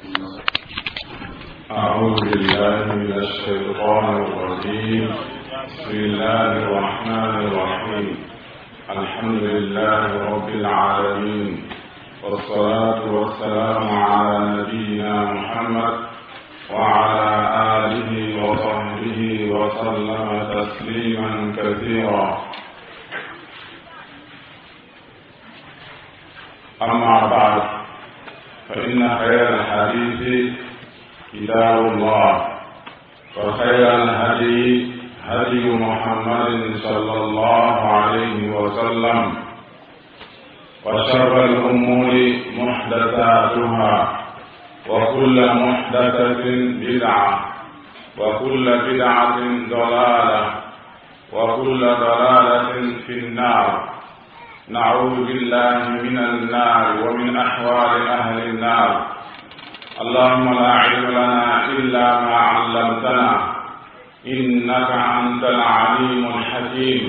أعوذ بالله من الشيطان الرجيم. بسم الله الرحمن الرحيم. الحمد لله رب العالمين، والصلاة والسلام على نبينا محمد وعلى آله وصحبه وسلم تسليما كثيرا. أما بعد، فإن خير الحديث كتاب الله، وخير الهدي هدي محمد صلى الله عليه وسلم، وشر الأمور محدثاتها، وكل محدثة بدعة، وكل بدعة ضلالة، وكل ضلالة في النار. نعوذ بالله من النار ومن أحوال أهل النار. اللهم لا علم لنا إلا ما علمتنا، إنك أنت العليم الحكيم.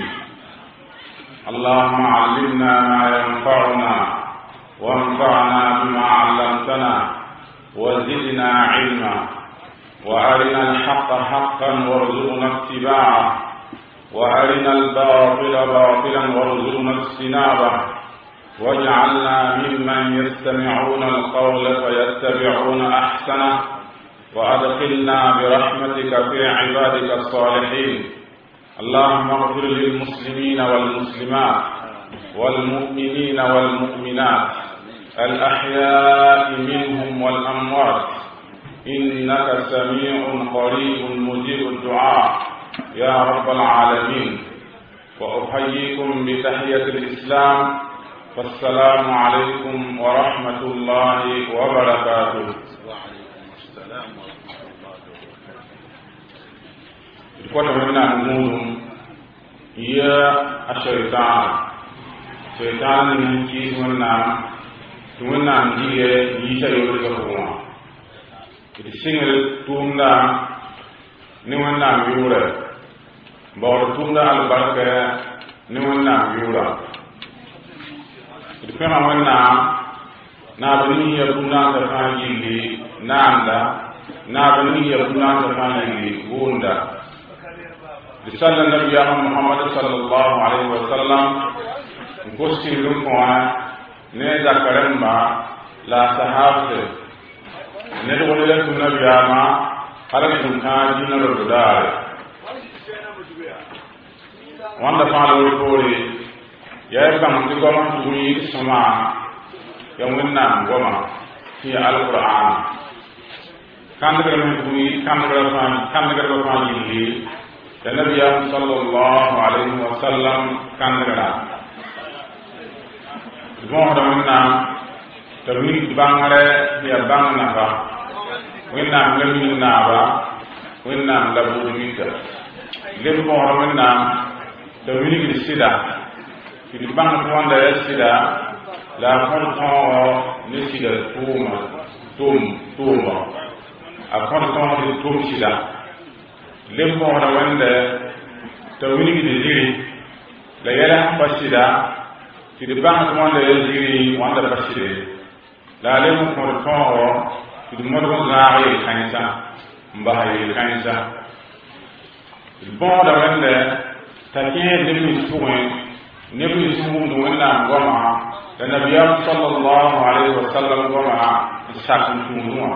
اللهم علمنا ما ينفعنا، وانفعنا بما علمتنا، وزدنا علما، وأرنا الحق حقا وارزقنا اتباعه، وأرنا الباطل باطلا وارزقنا اجتنابه، واجعلنا ممن يستمعون القول فيتبعون أحسنه، وأدخلنا برحمتك في عبادك الصالحين. اللهم اغفر للمسلمين والمسلمات والمؤمنين والمؤمنات الأحياء منهم والأموات، إنك سميع قريب مجيب الدعاء يا رب العالمين. وأحييكم بتحية الإسلام، فالسلام عليكم ورحمة الله وبركاته. إخوة منا نمودهم يا الشيطان من كيس منا نجيه يشا يوريكم السنغل تومنا نمنا ميورا بور تومنا البركة نمنا ميورا kama wannan na bani ya kuna da fajili nanda na bani ya kuna da fajili gunda sallallahu nabi Muhammad sallallahu alaihi wasallam gosti lumwa ne da karamba la sahabte ne do wala nabi ama ala kun kaji na rodar wanda falo pore ya kam ti goma tuni sama yang wenna goma fi alquran kan daga men tuni kan daga fa ni da nabi sallallahu alaihi wasallam kan daga mo da wenna tawini bangare ya bangna ba wenna ngamin na ba wenna labu mita lembo wenna tawini sida fi bang wanda yasida la farqa ni sida tuma a farqa ni tum sida lembo wanda tawini gi diri la yala fasida fi bang wanda yasiri wanda faside la lembo farqa fi modo gaari kanisa mbahay kanisa bon da wanda takiye dimi tuwen nebu yisum du wonna goma da nabiyyu sallallahu alaihi wasallam goma sakun tunuwa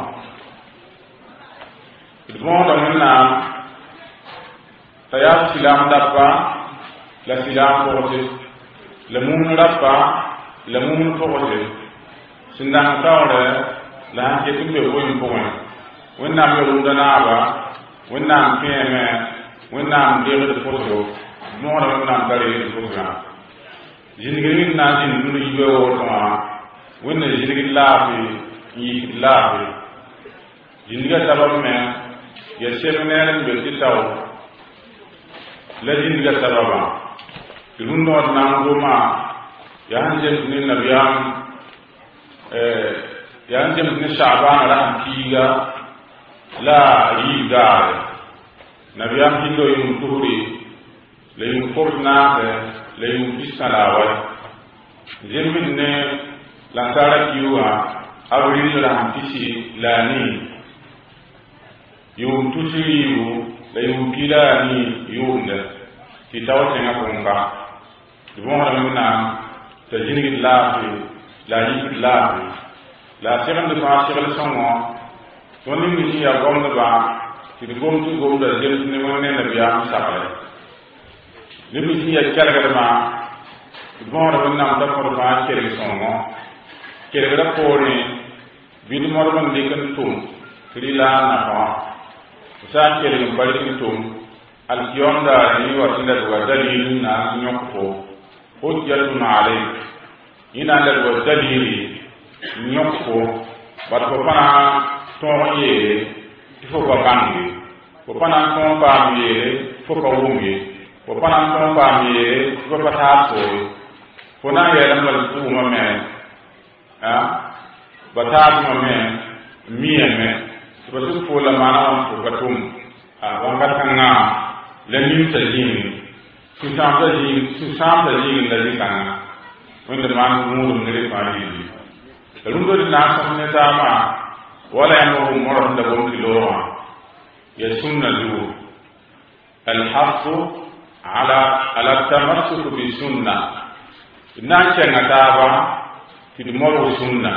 bon da wonna tayab silam dabba la silam porte le mun dabba le mun porte sindan tawre la hanke tumbe woyin pon wonna me runda na ba wonna keme wonna ndebe de porto mo da wonna kare program jinigin na jin nunu yibe wo kama wonna jinigin lafi yi lafi jiniga sabab me ya seminaren be titaw la jiniga sababa tunundo na ngoma ya hanje ni nabiyam ya hanje ni shaban ran kiga la yiga nabiyam hindo yum tuhuri le yum forna le yum bisalawa jemin ne la sara kiwa awri la hantisi lani yum tusiru la yum kilani yumda ki tawte ngakunga dum wala minna tajini lafi la yi lafi la segan de fa segan songo toni mi ya gomna ba ki gom tu gom da jel ni wonne na biya sakale ni mi ya kala ma dum wala minna da ko ba kere songo kere da ko ni bin morban dikan tum krila na fa sa kere ni bari tum al yonda ni wa tinda wa dalil na nyokko hujjatun alayk ina da wa dalili nyokko bat ko pana ton ye ifo ko bangi ko pana ton ba ye fo ko wumye ko pana ton ba ye ko pata so ko na ye lam wal tu mo me bata mo me miye me ko su fo la mana ko batum wa katanga la min tajini su samta jini la dikanga wanda man mudum ngere fari rundo na samne sama wala yanu moron da bon kilo ya sunna lu al haqq ala tamassuk bi sunna na ce ngataba fi moro sunna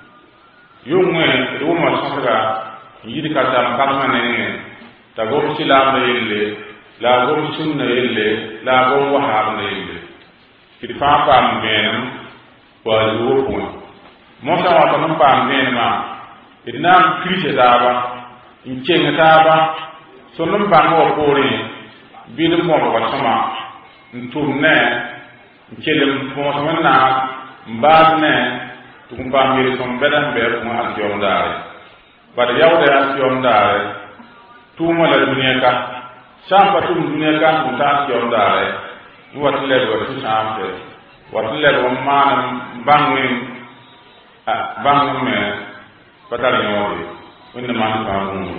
yumwe ruma sanga yidi ka ta kalma ne ta go silama yelle la go sunna yelle la go wahab ne yelle ki fa pam ben wa yuko mo ta wa tan pam ben ma idna krite daba in ce ngataba so non ba mo ko ri bi de mo ba sama ntumne ncelem mo sama na mbadne tumba mi son bedan ber mo ak jom dare bad yawde ak jom dare tuma la dunia ka samba tum dunia ka mo ta jom dare wat le wa tu samte wat le wa manam bangin bangme patal ñoore wonna man fa mo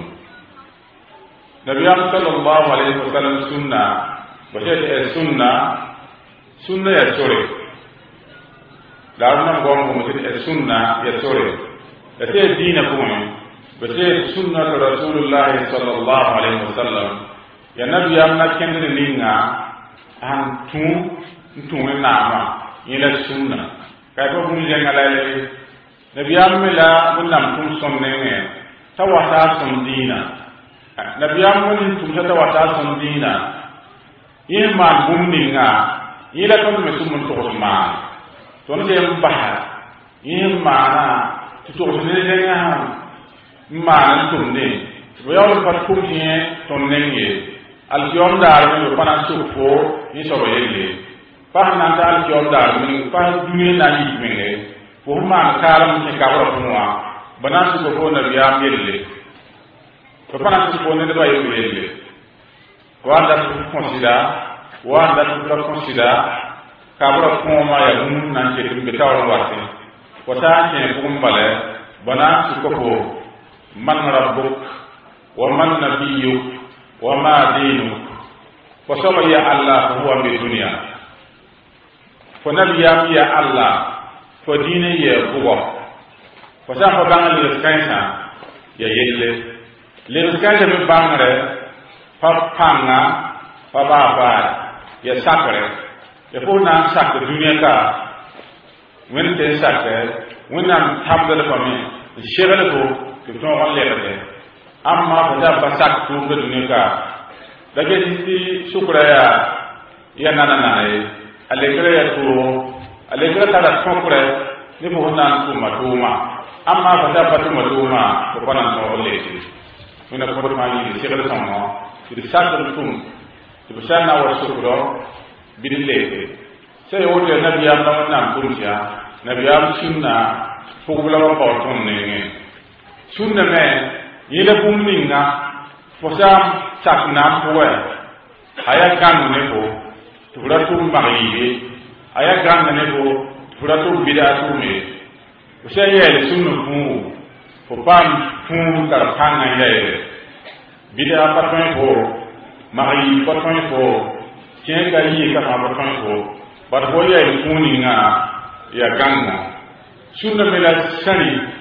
nabiyam sallallahu alaihi wasallam sunna wajete sunna ya sore darna gongo mo te sunna ya sore ate dina ko mo bate sunna rasulullah sallallahu alaihi wasallam ya nabiyam na kendre linga an tu na ma ila sunna kay to bu je ngalale nabiyam la bunam tum sonne ne tawata son dina nabiyam woni tum tawata son dina yema bumninga ila to me sumun to ma to ne baha yema na to ne ne ma tum ne wayo pat kum ne to ne ye al yom dar me pana sufo ni so yele pa na dal yom dar me pa duwe na ni me ko ma karam ni kabra kunwa bana su ko na biya melle to pana su ko ne ba yele wanda su consider kabra kuma ya mun nan ke tumbe tawon wasi wata ke kumbale bana su ko man rabbuk wa man nabiyyuk wa ma dinuk wa sama ya allah huwa bi dunya fa nabiya ya allah fa dine ya huwa fa sa fa bangal le skansa ya yelle le skansa be bangare fa panga fa ba ya sakre ya fo na sak dunia ka wen te sakre wen nam tabdal fa mi shegale ko to on lebe amma fa da ba sak to be dunia ka dage ti sukra ya nana nae alegre ya to alegre ta da sokre ni mo na ko matuma amma fa da ba to matuma ko bana no lebe wen ko ma ni shegale sama ti sak tum tibshana wa shukro bidileke sai wote nabiyam na wannan kurja nabiyam sunna fogula wa porton ne sunna me yele bumninga fosam sakna poe aya kan ne ko turatum baghiye aya kan ne ko turatum bidatu me sai yele sunna fu fo pam fu kar kan ne bid'a patron ko mari patron ko tiens ka yi ka patron ko par ko ya kuni nga ya ganga sunna mela sari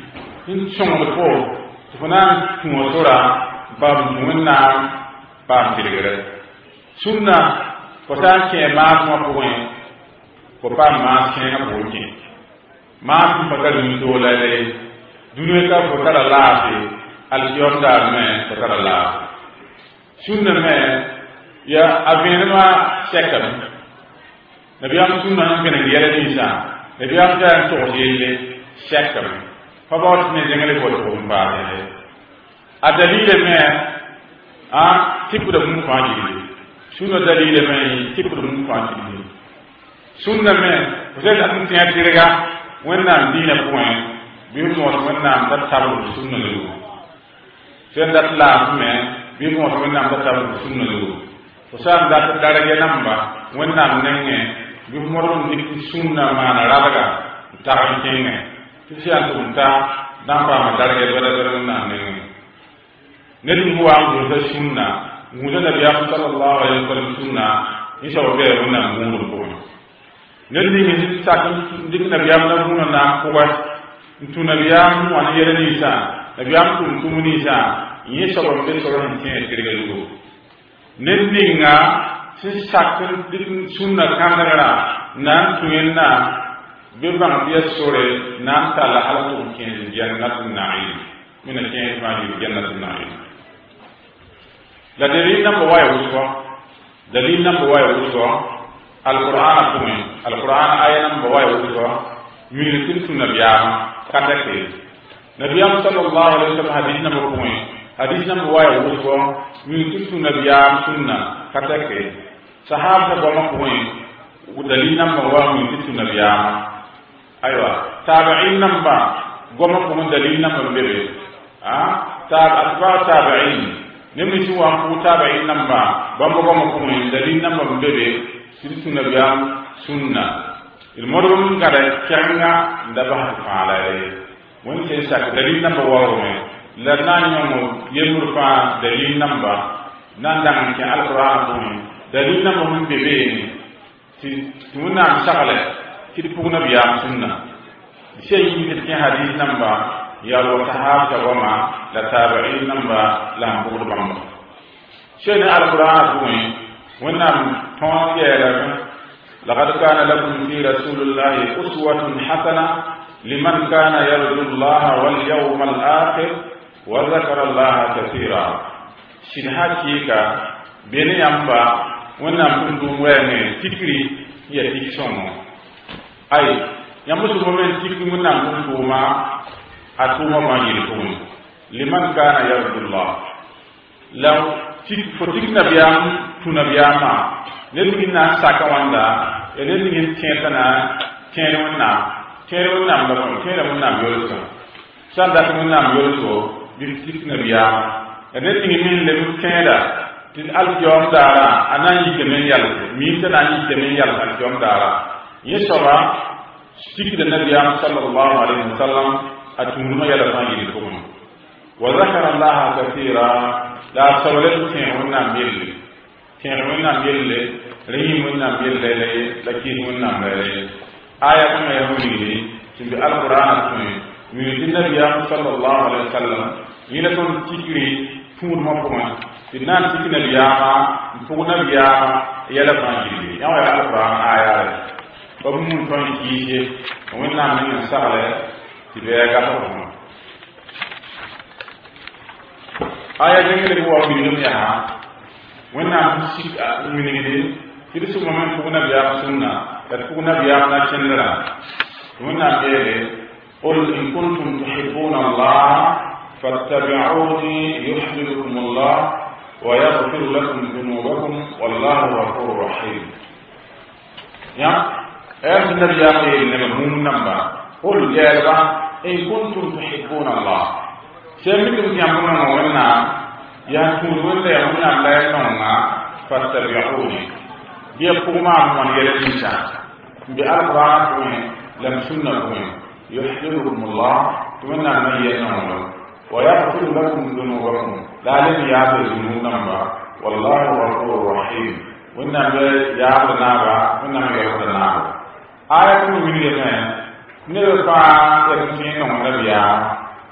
in song the po funa tumo sora bab munna bab tirgere sunna ko ta ke ma mo ko ko pa ma ke na bo ke ma ko ta ni do la le dunya ka ko ta la fi al yonda me ko ta la sunna me ya avenema sekam nabiyam sunna nan gene yele ni sa nabiyam ta to yele sekam fa ba ne jengale ko to ba ne a dalile me a tipu da mun fa ji sunna dalile me tipu da mun fa ji sunna me ko da mun tiya tirga wannan dina point bi mo wannan da tabu sunna lu sen dat la me bi mo wannan da tabu sunna lu ko sa da darage namba wannan nenge bi mo ron dik sunna mana rabaga taxan kenge ci ci antu ta namba ma darage wala nan nenge nedi mu wa ko da sunna mu da nabi sallallahu alaihi wasallam sunna isa wa be wannan mu ko nedi ni sa kan dik nabi na mu na ko wa tu nabi mu an yere ni sa nabi am tu ni sa yi sa wa be so ran tin kirga lu nedi nga si sakkan dik sunna kandara nan tuyenna be bang biya sore nan tala halatu kin jannatun na'im min al-jannati ma hi jannatun na'im la dalil number why uswa dalil number why uswa al-qur'an kuma al-qur'an aya number why uswa min kunna biya kadake nabiyam sallallahu alaihi wasallam hadith number kuma hadith number why uswa min kunna biya sunna kadake sahaba ba mako dalil number wa min kunna biya aywa tabi'in number goma ko dalil number bebe atba tabi'in nemi ci wa ko tabi'in number bambo goma ko dalil number bebe sunna biya sunna il modum ngada kyanga ndaba faala won ci sak dalil number wa ko la nani mo yemur fa dalil number nan dan ci alquran ko dalil number mun bebe ni ci tunna sakale ci pugna biya sunna shay yi ci hadith number ya wa sahaba goma la tabi'in number la bugu bamba shay ne alquran ko wannan ton yela laqad kana lakum fi rasulillahi uswatun hasana liman kana yarju allaha wal yawmal akhir wa dhakara allaha katira shin hakika bene yamba wannan kundu wene tikri ya tikson ay yamma su momen tikri mun nan kundu ma atuma ma yiri ko liman kana yarjullah law tik fotik nabiyam tu nabiyama len na saka wanda elen ngin tentana tenona ba ko tenona yoro sanda tenona yoro bi tik nabiyama elen ngin le tenda tin aljom dara anani kemen yalla mi tan ani kemen yalla aljom dara yesaba stik da nabi sallallahu alaihi wasallam atumma yalla fa yi ko wa zakara allah kaseera la sawlat tinna mille rahimuna mille lakinuna mille aya kuma ya hudi tin bi alquran kuma mi tin nabi sallallahu alaihi wasallam yila ton tikri tumur mo ko nan tikina liyama fugna liyama yala fanjiri yawa ya alquran aya babu mun ton kije wannan min sala tibe ga ko aya jengele ko wa bi ya wannan sik min ngi tibe su moment fugna liyama sunna da fugna liyama na chendra wannan bele qul in kuntum tuhibbuna allah fattabi'uni yuhibbukum allah ويغفر لكم ذنوبكم والله غفور رحيم يا ايها النبي يا اخي انما نمبر قل يا رب ان كنتم تحبون الله سمعتم يامنا وانا يا كون يا منا لا ينونا فاتبعوني بيقوما من يلتيسا بالقران لم سنكم يحببكم الله تمنى من ينونا ويغفر لكم ذنوبكم لا لم يعبد ذنوبنا والله غفور رحيم وإنما يعبد نابا وإنما يغفر نابا آية من يمين نرفع يمكن من نبيا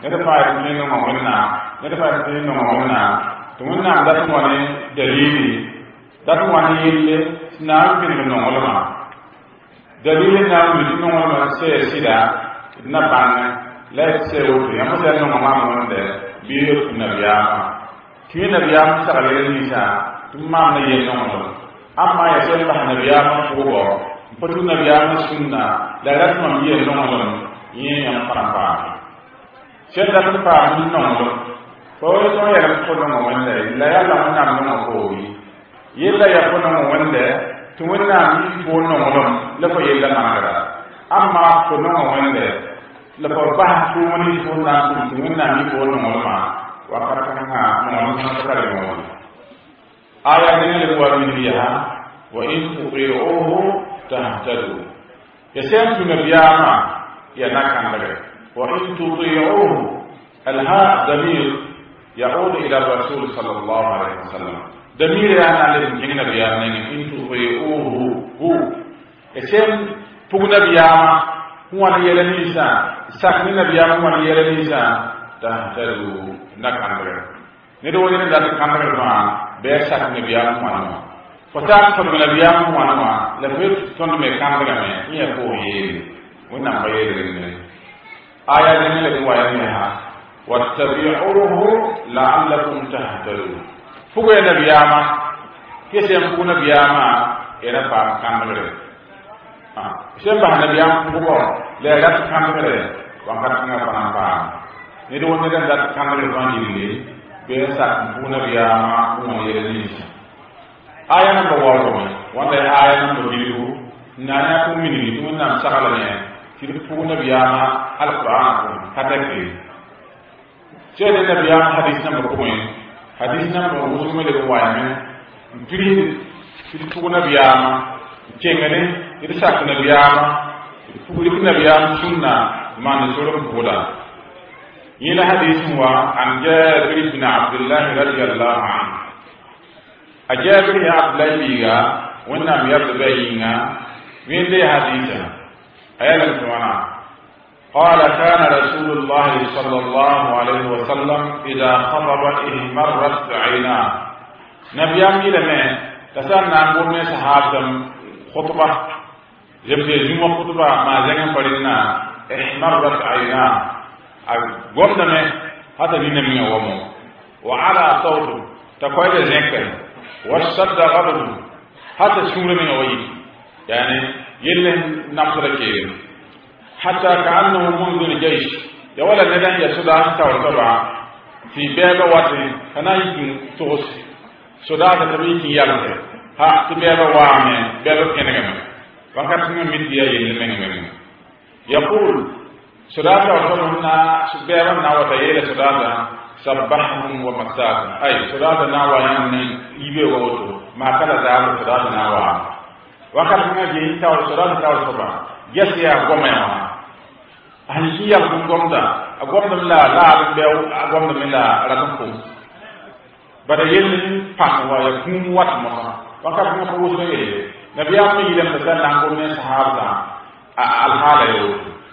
ne da fa ne no wonna ne da fa ne no wonna to wonna da to wani dalili da to wani yille na bin no wala dalili na min no wala sai sida na banna la sai wuto ya musa no mama wanda biyo nabiyama ki nabiyama sagale ni sa tumma na yen no wala amma ya sai ba nabiyama ko bo patu nabiyama sunna la rasma yen no wala yen yam parapa sai da pa min no wala ko to ya ko no wala la ya la na no ko yi yella ya ko no wala tumunna mi ko no wala la ko yella na ngara amma ko no wala la ko ba ko mani ko na ko tumunna mi ko no wala wa karaka ha no no kare mo aya ne le ko min biha wa in tuqiruhu tahtadu yasam tunabiyama ya nakandare wa in tuqiruhu alha damir يعود إلى الرسول صلى الله عليه وسلم دمير أنا للجنة بيامنا إن تطيعوه هو إسم فوقنا بياما هو أن يلنيسا ساكننا بياما هو أن يلنيسا تهتدوا نكامبر ندوه إن ذات كامبر ما بيساكن بياما هو أنما فتاك فوقنا بياما هو أنما لفت تنمي كامبر ما هي فوقه ونعم بيرين آية جنة لكوا يميها واتبعوه لعلكم تهتدون فوق نبياما كيسم فوق نبياما إلى فام كامل سيم بها نبياما فوق لا لا كامل وانكر فام فام ندون ندن ذات كامل فانجيلي بيسا فوق نبياما فوق يرنيس آية نمبر 1 وانده آية نمبر 2 نانا فوق مني تون نام سخلني كيف فوق نبياما القرآن كتكلي سيد النبي حديث نمبر 2 حديث نمبر مسلم للوايمن في فوق نبياما كينغني يرساك نبياما فوق نبياما سنة ما نسولم فولا يلا حديث هو عن جابر بن عبد الله رضي الله عنه أجابر يا عبد الله بيغا ونام يبدأ وين دي حديثا أيلا سوانا قال كان رسول الله صلى الله عليه وسلم إذا خطب احمرت عيناه نبيام لما تسألنا نقول من صحابة خطبة جبت جمعة خطبة ما زين فرنا احمرت عيناه قمنا هذا من ومو وعلى صوت تقويل زنكر واشتد غضبه حتى شمر من وجهه يعني يلن نقصر كيرين حتى كأنه منذ الجيش يا ولا ندان يسودا تورطبا في باب واتي أنا يمكن توس سودا تبيك يالله ها تباب وامن باب كنعم وكان مديا يلمن يقول سودا تورطبا سباب ناوتايل سودا سبحهم ومساهم أي سودا ناويان يبي ووتو ما كلا زال سودا ناوا وكان مديا تور سودا تورطبا يسيا غوميا hanki ya gomda a gomda la be a gomda la rakam ko bada yelli pak wa ya kum wat mo wa ka ko ko so ye nabi am ni dem da nan ko ne sahaba al hala yo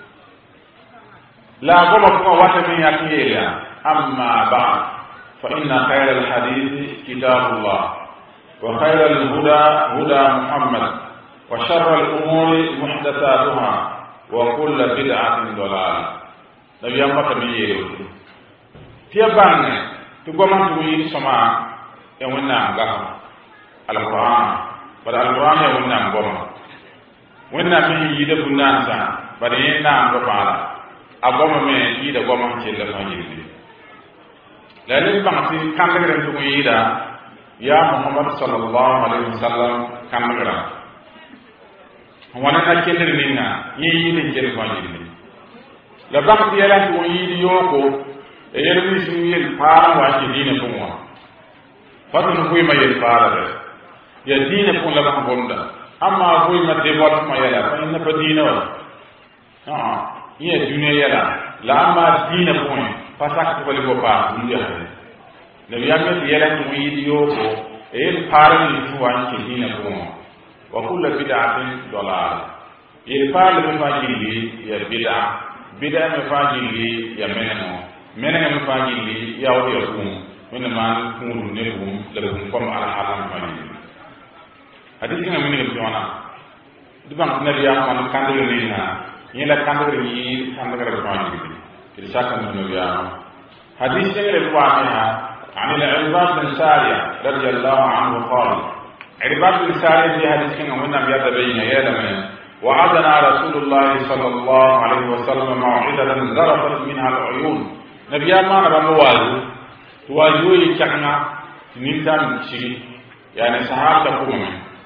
la goma ko wata min ya kiya amma ba'd fa inna khayra al hadith kitabullah wa khayra al huda huda muhammad wa sharra al umuri muhdathatuha وكل بدعة ضلالة نبي أمك بيجي تيابان تقوم تقولي سما يومنا غام القرآن بل القرآن يومنا غام ونا من يد بنانسا بل ينا غبالا أقوم من يد غام كيل فاجيري لأن بعض كان لكن تقولي يا محمد صلى الله عليه وسلم كان لكن wana na kender ninga yi ni jere ko yiri la bakti yala ko yiri yoko e yere ni sin yel para wa ci dine ko mo fatu no kuy ma yel para de ya dine ko la ko bonda amma kuy ma de wat ma yala fa inna fa dine wa ye dunya yala la amma dine ko fa sak ko le ko pa ndi ya ne ya me yala ko yiri yoko e yel para ni tuwa ci dine ko mo وكل بدعة ضلالة يفعل مفاجئ يا بدعة بدعة مفاجئ يا منه menenga mu fangili yawo ya kum wena man kum ne kum da kum kom ala halam fangili hadith nga minga biwana dibang nabi ya man kandere ni na yela kandere yi kandere fangili kidi saka nabi ya hadith nga le biwana عن العرباض بن سارية رضي الله عنه قال عرباض بن سارية في حديث كنا هنا بيد بين يدنا وعدنا رسول الله صلى الله عليه وسلم موعظة ذرفت منها العيون نبي ما نبى موازو توازوي كنا نيتان شيء يعني صحابتكم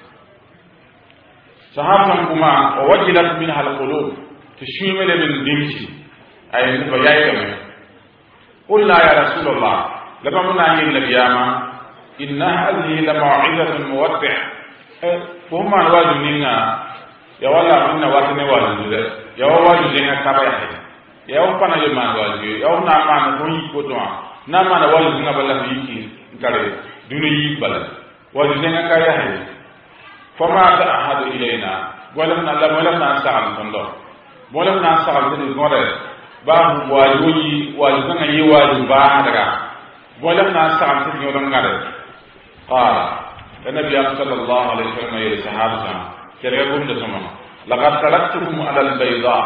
صحابتكما ووجلت منها القلوب تشمل من دمشي أي نبيايكم قلنا يا رسول الله لما منا النبي إن هذه لموعظة مودع فهم الواجب منا يا ولا منا واجب واجب يا واجب لنا كبايا يا وفنا يمان واجب يا ونا ما نقول كتوما نما نواجب لنا بلا فيكي كاره دنيا بلا واجب لنا كبايا فما أحد إلينا ولم نسأل الله ولم نسأل الله باب واجب لنا يواجب بعدك ولم نسأل سيدنا ورنغاري قال النبي صلى الله عليه وسلم يا صحابة كريم دسما لقد تركتكم على البيضاء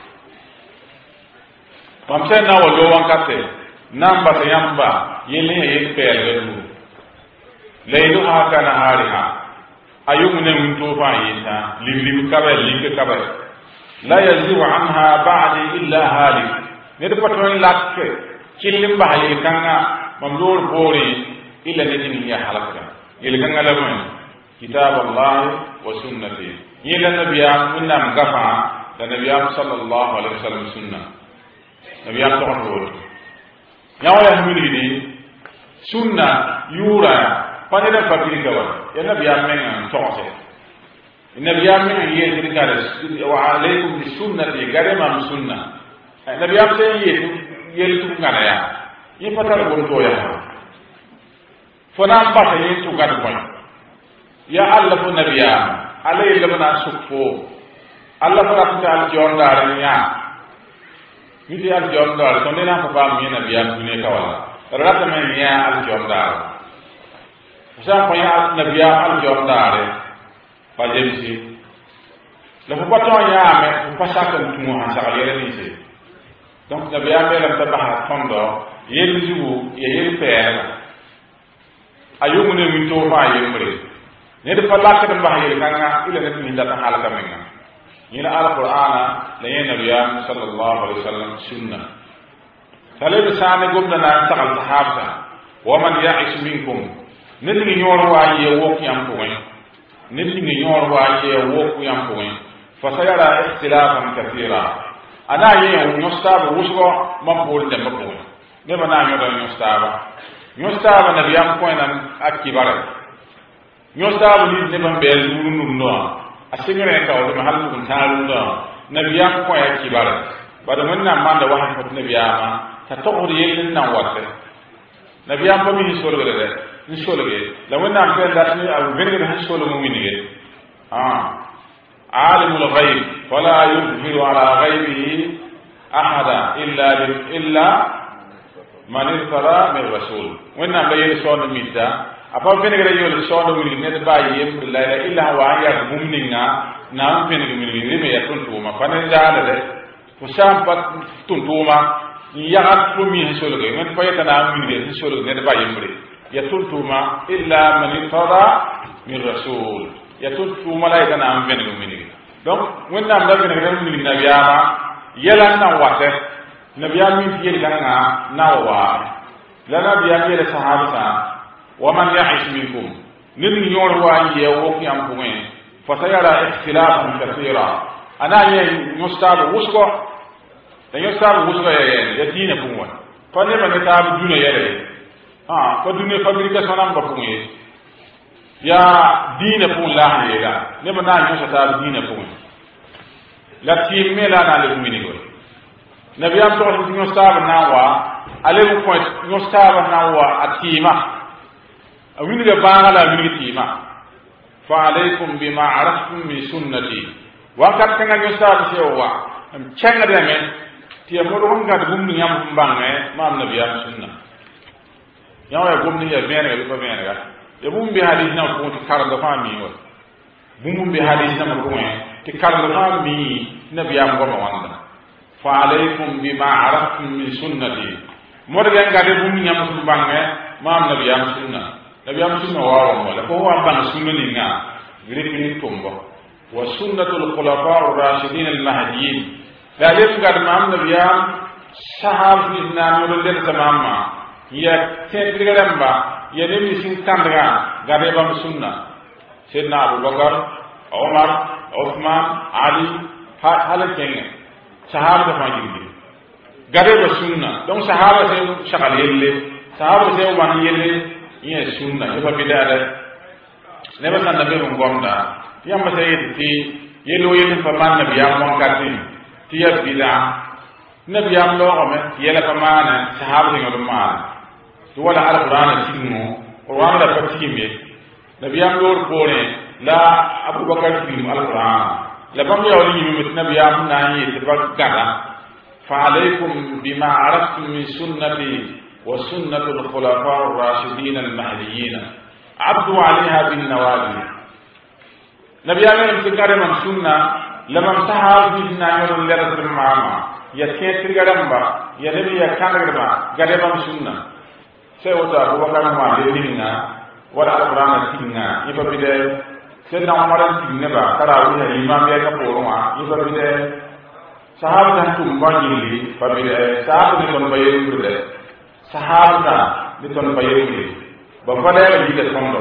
فمسنا ولو وانكته نام بس يامبا يلي يكبر ليلها كنهارها أيوم من توفايتا لبلب كبر لك كبر لا يزيغ عنها بعد إلا هالك ندفتون لك كلم بحالي كنا ممدور بوري إلا الذين هي حلقة إلا كان لمن كتاب الله وسنته إلا النبي من نام قفا النبي صلى الله عليه وسلم سنة نبي تقول يا ولا همني سنة يورا فنيدا فكر كوا يا نبي من توسه النبي من يجري كارس وعليكم بالسنة غير ما سنة النبي يلتو كنايا يفتر بنتويا فنام بس ينتو كنبوي يا الله النبي عليه لمنا سكفو الله فرقت على جون دارنيا ميدي على جون دار كوننا فبام مي نبي من كوالا رات من يا على جون دار وسام فيا نبي على جون دار فجمسي لو فتو يا مي فساكن تمو حسال يرنيسي donc nabi amé lam tabaha fondo yeljugo ya yel père ayumu ne min to fa yemre ne de falaka de bah yel kanga ila ne min data halaka menga ila alqur'ana la yen nabi sallallahu alaihi wasallam sunna talib sane gomna na saxal sahaba wa man ya'ish minkum nit ngi ñor waaye wok yam ko way nit ngi ñor waaye wok yam ko way fa sayara ikhtilafan kathira ana yin nyostaba wusgo mambol de mabbo ne bana nyoda nyostaba na biyam ko nan akibara nyostaba ni ne ban bel nunu no asingere ka o de halu kun talu no na biyam ko akibara bada wanna manda wahan ko ne biyama ta to yin nan watte na biyam ko mi solo gele ni solo gele la wanna am da ni al benga ni solo mu minige عالم الغيب فلا يظهر على غيبه أحدا إلا من ارتضى من رسول وإن بين صون ميتا أفهم فين غير يقول صون من ميتا بايم بالله إلا هو عيار مؤمننا نام فين من غير يكون توما فنجعل له فشام تنتوما يعرف فمي هسول غير من فيتنا من غير هسول غير بايم بره يتون توما إلا من ارتضى من رسول يتون توما لا يتنا أم فين من donc when nam da gene gene min nabiyama yela na wate nabiyam min fiye kana na wa la nabiyam yele sahaba wa man ya'ish minkum nin nyor wa ye wo ki am ko men fa sayara ikhtilafan kathira ana ye mustabu wusko da yustabu wusko ye dina ko won fa ne ba ta duna yele ko duna fabrication am ba ko ye ya dina pour la yega ne ba na ñu sa dina pour la tim mela na le mini go nabi am to ñu sa na wa ale ko ñu sa na wa atima awini ga ba la mini tima fa alaykum bima araftum min sunnati wa kat nga ñu sa se wa am cenga de men ti amoro hon ga dum ni yam bange mam nabiyam sunna yaw ya gomni ya bene ga bene ga e bum bi hadith na ko ti kar da fami wa bum bi hadith na ko ti kar da fami nabiyam go ma wanda fa alaykum bima araftum min sunnati morga ga de bum nyam sum bange mam nabiyam sunna wa wala ko wa ban sunna ni nga gripini tombo wa sunnatul khulafa ar-rashidin al-mahdiyyin dalil ga mam nabiyam sahab ni namul den tamama ya tedrigamba ya de misin kandra ga de bam sunna sayyidina abubakar umar uthman ali hala kenge sahaba da fajiri ga de ba sunna donc sahaba sai shakal yelle sahaba sai wan yelle ya sunna ya bidada ne ba san nabi ngomda yamba sai ti yelo yele fa man nabiyam mon katin ti ya bida nabiyam lo ome yela fa mana sahaba ni ngom ma to wala alquran sinu qur'an da fatimbe nabiyam lo bone la abubakar fi alquran la bam yawli mi nabiyam na yi tibak gada fa alaykum bima araftum min sunnati wa sunnatul khulafa ar-rashidin al-mahdiyyin abdu 'alayha bin nawajib nabiyam ni tikare man sunna lamam sahabi na yoro leratul mama ya ketri gadamba ya nabi ya kangarba gade bam sunna sai wata abubakar ma de ninga wala alquran tinga ifa bide sai na umar tinga ba karawi ya imam ya ka porwa ifa bide sahaba tan tum bangi fa bide sahaba ni ton baye bide sahaba ni ton baye bide ba fa da bide tondo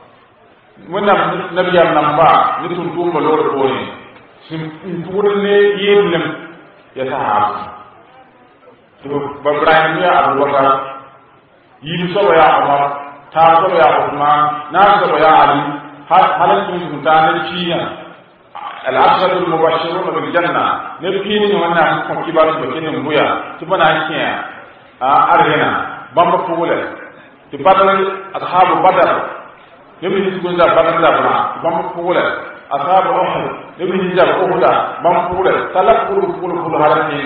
wanda nabiyam namba ni tun tum ba lor ko ni sim purne yedlem ya sahaba to ba ibrahim ya abubakar yim so ya umar ta so ya uthman na so ya ali halan tun mutane ciya al-ashara al-mubashshirun bil janna ne kini wannan ko kibaru da kinin buya to bana kiya a argena bamba fugule to badal ashabu badar ne bi gunza badar da bana bamba fugule ashabu uhud ne bi hijab uhud bamba fugule talaqul halan ne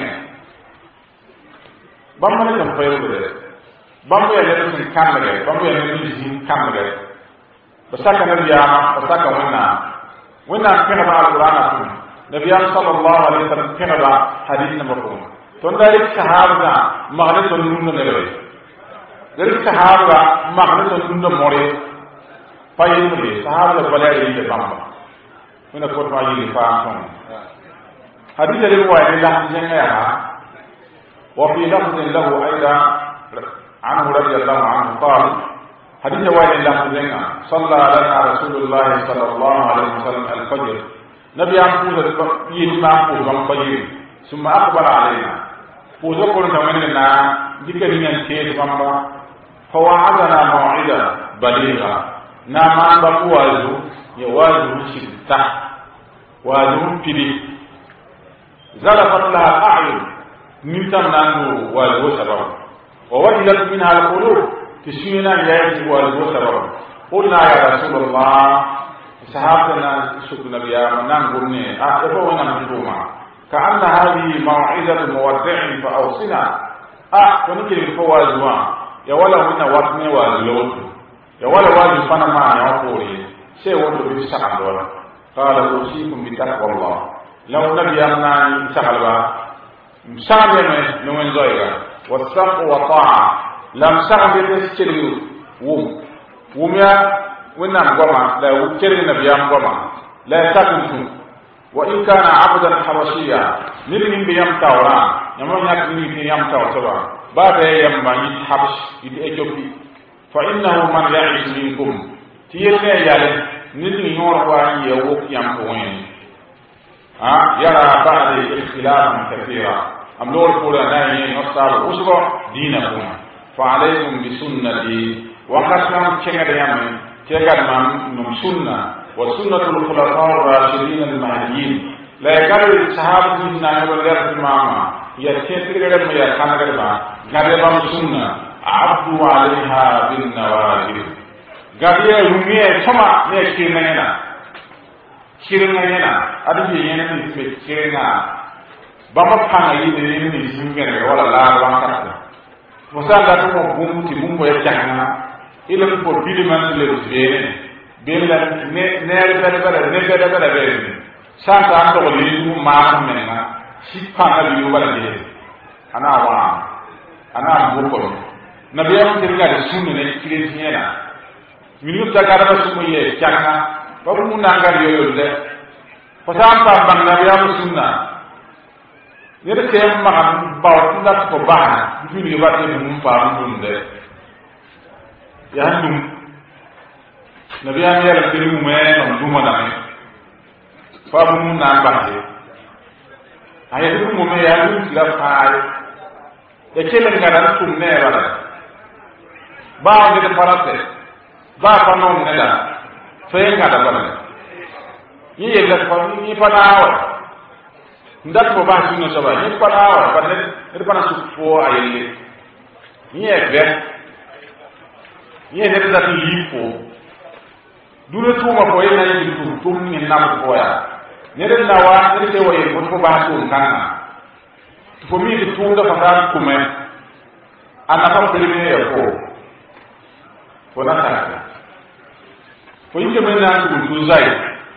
bamba ne kan fayu de bambu ya yadda sun kamare bambu ya yadda sun kamare ba saka nabiyama ba saka wannan kana ba alqur'ana kun nabiyam sallallahu alaihi wasallam kana ba hadith na bakum to ndalik sahaba maghnatun nunno ne re dari sahaba maghnatun nunno more fayin ne sahaba balari de bamba kuna ko fa yi fa kon hadith da riwaya da janga ya wa fi lafzin lahu aidan عنه رضي الله عنه قال حديث وائل الله زينا صلى لنا رسول الله صلى الله عليه وسلم الفجر نبي أنفوذ يجمع فوز الفجر ثم أقبل علينا فوز قلنا مننا ذكرين الكيس بمبا فوعدنا موعدا بليغا نام أن بقوازه يوازه شدة وازه فيه زلفت لها الأعين نمتم نانو وازه سبب ووجلت منها القلوب تشينا يجب والبصر قلنا يا رسول الله صحابتنا شكرا بيا وننقلني أخذونا منهما كأن هذه موعظة مودع فأوصنا ونكر الفوازوا يا ولا هنا وطني واللوت يا ولا واجب فانا ما يقولي سيقول بسحب ولا قال أوصيكم بتقوى الله لو نبي أمنا سحبا مسامي نوين زويغا والسمع والطاعة لم سعد تسكري وميا ونام قما لا وكري نبيام قما لا تكنتم وإن كان عبدا حبشيا نرمي بيام تاورا نمان يكني بيام تاورا بعد يما يتحبش يتأجبي فإنه من يعيش منكم تيرنا يالي نرمي نور وان يوك يام قوين يرى بعد اختلافا كثيرا am lor kula nayi nostar usro dinakum fa alaykum bi sunnati wa qasam cengade yamme cegal mam num sunna wa sunnatul khulafa ar-rashidin al-mahdiyyin la yakal sahabatu na wal lar mama ya cetirgade mo ya kanagade ba gade bam sunna abdu alayha bin nawajib gade rumiye sama ne kirnena adu yene ni kirna ba ma panga yi de ni singere wala la ba ka fo sa da to bum ti bum boy changna ila ko biliman le bene la ne bere bene santa an to li mu ma ko menna si panga li wala de ana bu ko nabiyam tirga de sunna ne kiriyena minu ta garaba sumu ye changna ba mu nangar yoyo de ko santa ban nabiyam sunna yere tem ma ba tunda ko ba du ni ba te mu pa mu de ya dum nabiyam yalla tirimu me no duma na fa mu na ba de ay du mu me ya du la fa e kele ngara tum ne ba de parate ba pa no ne da fe ngada ba ni ye la fa ni pa na wa ndat ko ba sino so ba ni pa na wa ba ne pa na su fo ayele ni e ver ni e ne da ti lipo dure to ma ko ina yi tu ni na ko ya ne de na wa ne te wo ye ko ba to kana fo mi de tunda fa da ko me ana kam de ne ya ko na ta ko yake men na tu zai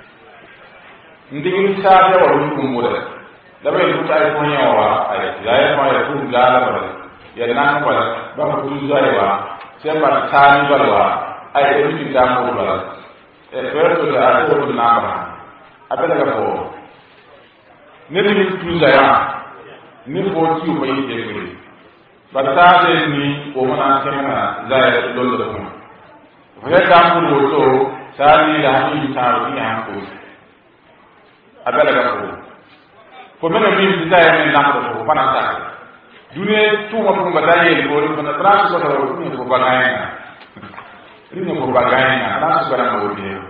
ndigi sa ya wa ku mu da bai ku ta ko nya wa ai ya ma ya ku ga la ba ya na ko ba ku zai wa sai ba ta ni ba wa ai ko ni ta mu ba e to da ko na ba abela ga ko ne ni tu zai ya ni ko ki ko yi de ko ba ta de ni ko mana kana zai lo lo ko fa ta mu to sani da hani ta ni han ko abela ga ko mena min da ya min na ko bana ta duniya tu ma ko ba da ye ko ko na tra ko ko ni ko ba ga ya ni ko ba ga ya na su bara mo de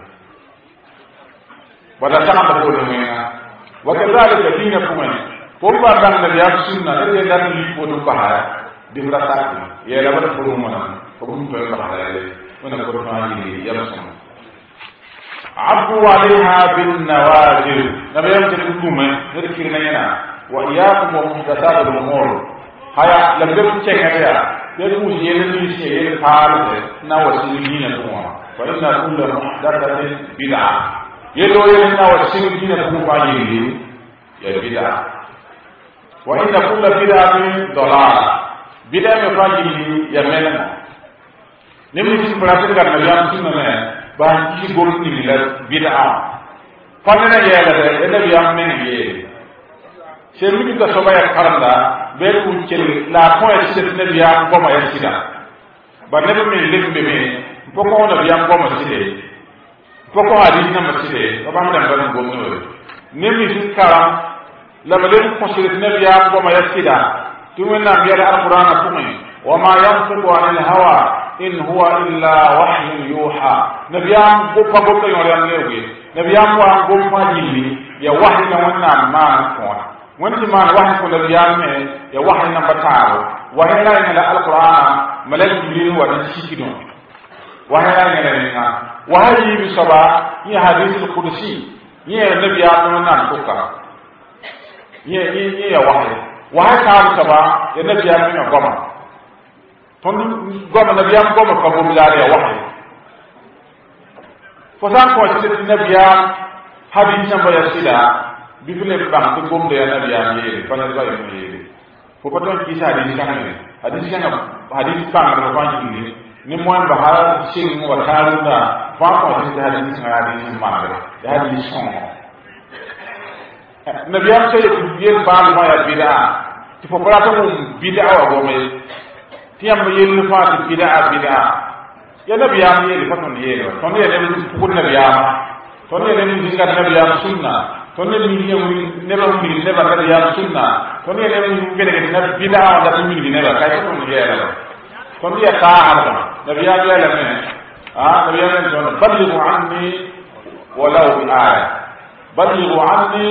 wala ta ma ko ni na wa kadhalika dinakum ko ba dan da ya sunna da ya dan li ko do ba ha di rasa ye la ba ko mo na ko mo ba ha le wana ko fa ni ya rasul عفوا عليها بالنواجذ نبي يمكن ذكرنا هنا وإياكم ومحدثات الأمور هيا لم يكن شيء هذا يقول يلي شيء قال نوسيين الأمور فإن كل محدثة بدعة يدعو إلى نوسيين الأمور يا بدعة وإن كل بدعة ضلالة بدعة فاجئ يمنا نمشي في براسل كنا يامسون ba ci gol ni la bid'a fanna ya la da ya men ye se mi da so ba ya karanda be ku ci la point se ne biya ko ma ya sida ba ne mi le be me ko ko na biya ko ma side ko ko hadith na ma side ba ma da ban go no ne mi ci kara la ma le ko se ne biya ko ma ya sida tu men na biya alquran ko mi wa ma yanfiqu anil hawa in huwa illa wahyu yuha nabiyam ko pa ko yo ran lewe nabiyam wa ko pa jilli ya wahyu na wannan ma ko wani ma wahyu ko nabiyam ne ya wahyu na bataro wahyu na ila alquran malak jibril wa shikido wahyu na ila na wahyu bi saba ya hadith alqudsi ya nabiyam wannan ko ka ya wahyu ka saba ya nabiyam ne goma ton goma nabiyam goma ko bo bilal ya wahyi fo san ko ci nabiyam hadith namba ya sida bi fule ba ko gom de nabiyam ye fa na ba ye fo paton ki sa hadith kan hadith kan ro fa ni mo an ba ha sin mo ta ru da fa ko ci hadith kan hadith ma da hadith son nabiyam sai ye ba ma ya bid'a ti fo para to bid'a wa go me tiyam yel faati bid'a ya nabiyam yel faton yel ton yel ni ko nabiyam ton yel ni dinga nabiyam sunna ton yel ni ne ba mi ne ba nabiyam sunna ton yel ni bele ke bid'a da mi ni ne ba kay ton yel ton ya ta'ala nabiyam yel ne nabiyam yel ton ballighu anni walau aya ballighu anni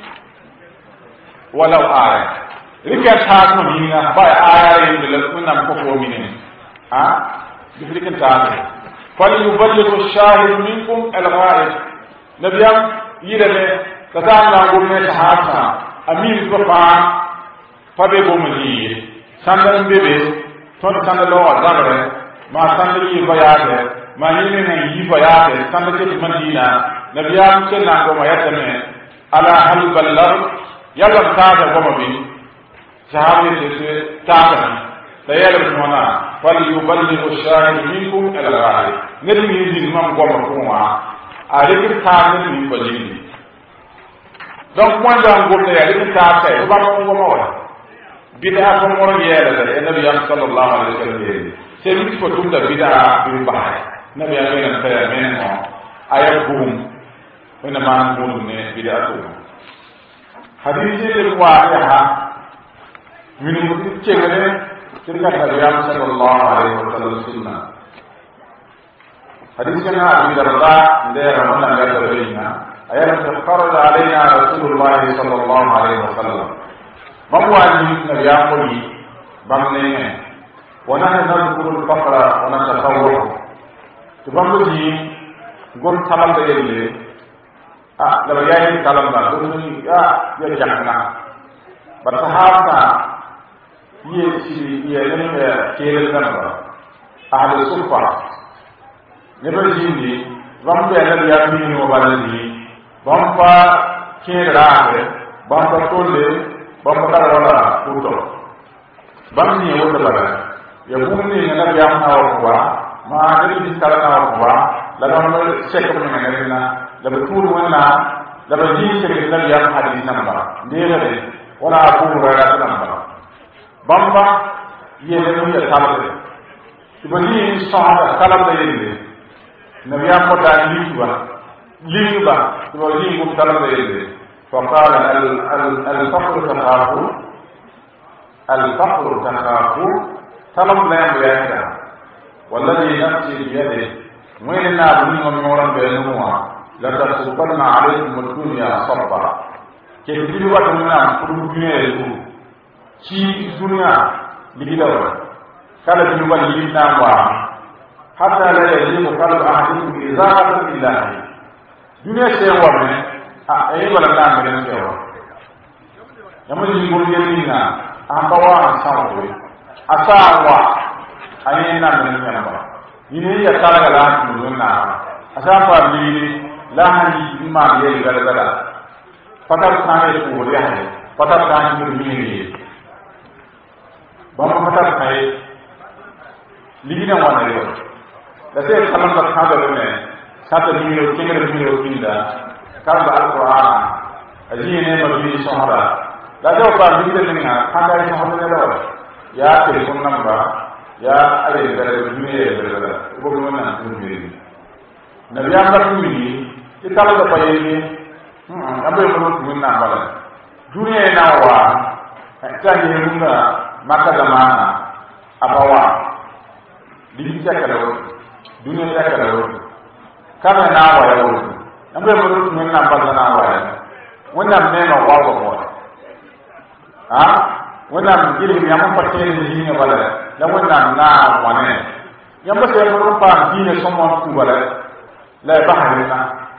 walau aya rika ta ko minga ba ayare de la kunna ko ko minen bifrikin ta fal yuballighu ash-shahid minkum al-ghaib nabiyam yidale kata na gurne sahaba amin ko fa be bo mali sanda bebe ton sanda lo azare ma sanda yi bayade ma yini ne yi bayade sanda ke Madina nabiyam ke na go ma yatame ala hal ballar yalla ta da go bi sahabi se ta da yalla mona fal yuballighu ash-shahid minkum al-ghaib nabi yi mam go ma ko ma a rikir ta ne ko jini donc moi dans go ne rikir ta sai ba ko go ma wala bid'a ko mo yela da nabi sallallahu alaihi wasallam c'est lui ko tum da bid'a bi ba nabi ya ne ta men no ayabum wala ma ngulu ne bid'a ko hadisi le wa'iha min mutti ngene tinga nabi sallallahu alaihi wasallam sunna hadisi kana abi darda ndera wala ngada bayina ayana farada alaina rasulullah sallallahu alaihi wasallam مبواني نبيامي بمنين ونحن نذكر الفقر ونتصور تبغي قول سلام ديالي لما يجي سلام ده قولني يا جهنم بتهاونا يجي كيرل كنا أهل السفر نبرجيني بمبي أنا بيامي وبالدي بمبا كيرل بمبا تولي bamba wala puto bamni wala bala ya bunni na biya na wa ma ni biskala na wa la na sek ko na na la betul wala la baji ke na biya hadis namba ndere de wala abu wala namba bamba ye ne no ya talabe ibani sahaba salam da yende nabiya ko da liba to li ko salam da yende فقال الفقر تخافوا طلب لا يملكها والذي نفسي بيده وين نابني ومورا بينهما لتسلطن عليكم الدنيا صبرا كيف تجوا تمنا كل الدنيا يقول شيء الدنيا بجدار قال تجوا لنا حتى لا يجيب قلب أحدكم إزاحة الله دنيا شيء ومن ayi wala na ngene kewa yamu ni ngol na ambawa sawo asawa ayi na ngene nyamba yini ya kala la tunna asafa bi la hani ma ye gala fatar sane ko ya ne fatar sane ni ni ba ma fatar kai ligina wana yo da sai kalam da khada ne sata ni yo kengere ni yo kinda كتاب القرآن أجيني مبني شهرة لا توقع بيدة منها حتى يشهر لله يا تلفون نمبر يا أي بلد الدنيا بلد وبمنا نقول نبي أمر مني كتاب القرآن أبي ملوك منا بلد دنيا نوا كان يهمنا مكة زمانا أبوا دين كذا دنيا كذا كم نوا يقول ambe mo mun na ba na wa wannan me ma wa ko wannan gili ya mun patte ni ne bala da wannan na wane yamba sai mun pa dine so mo ku bala la ba hadina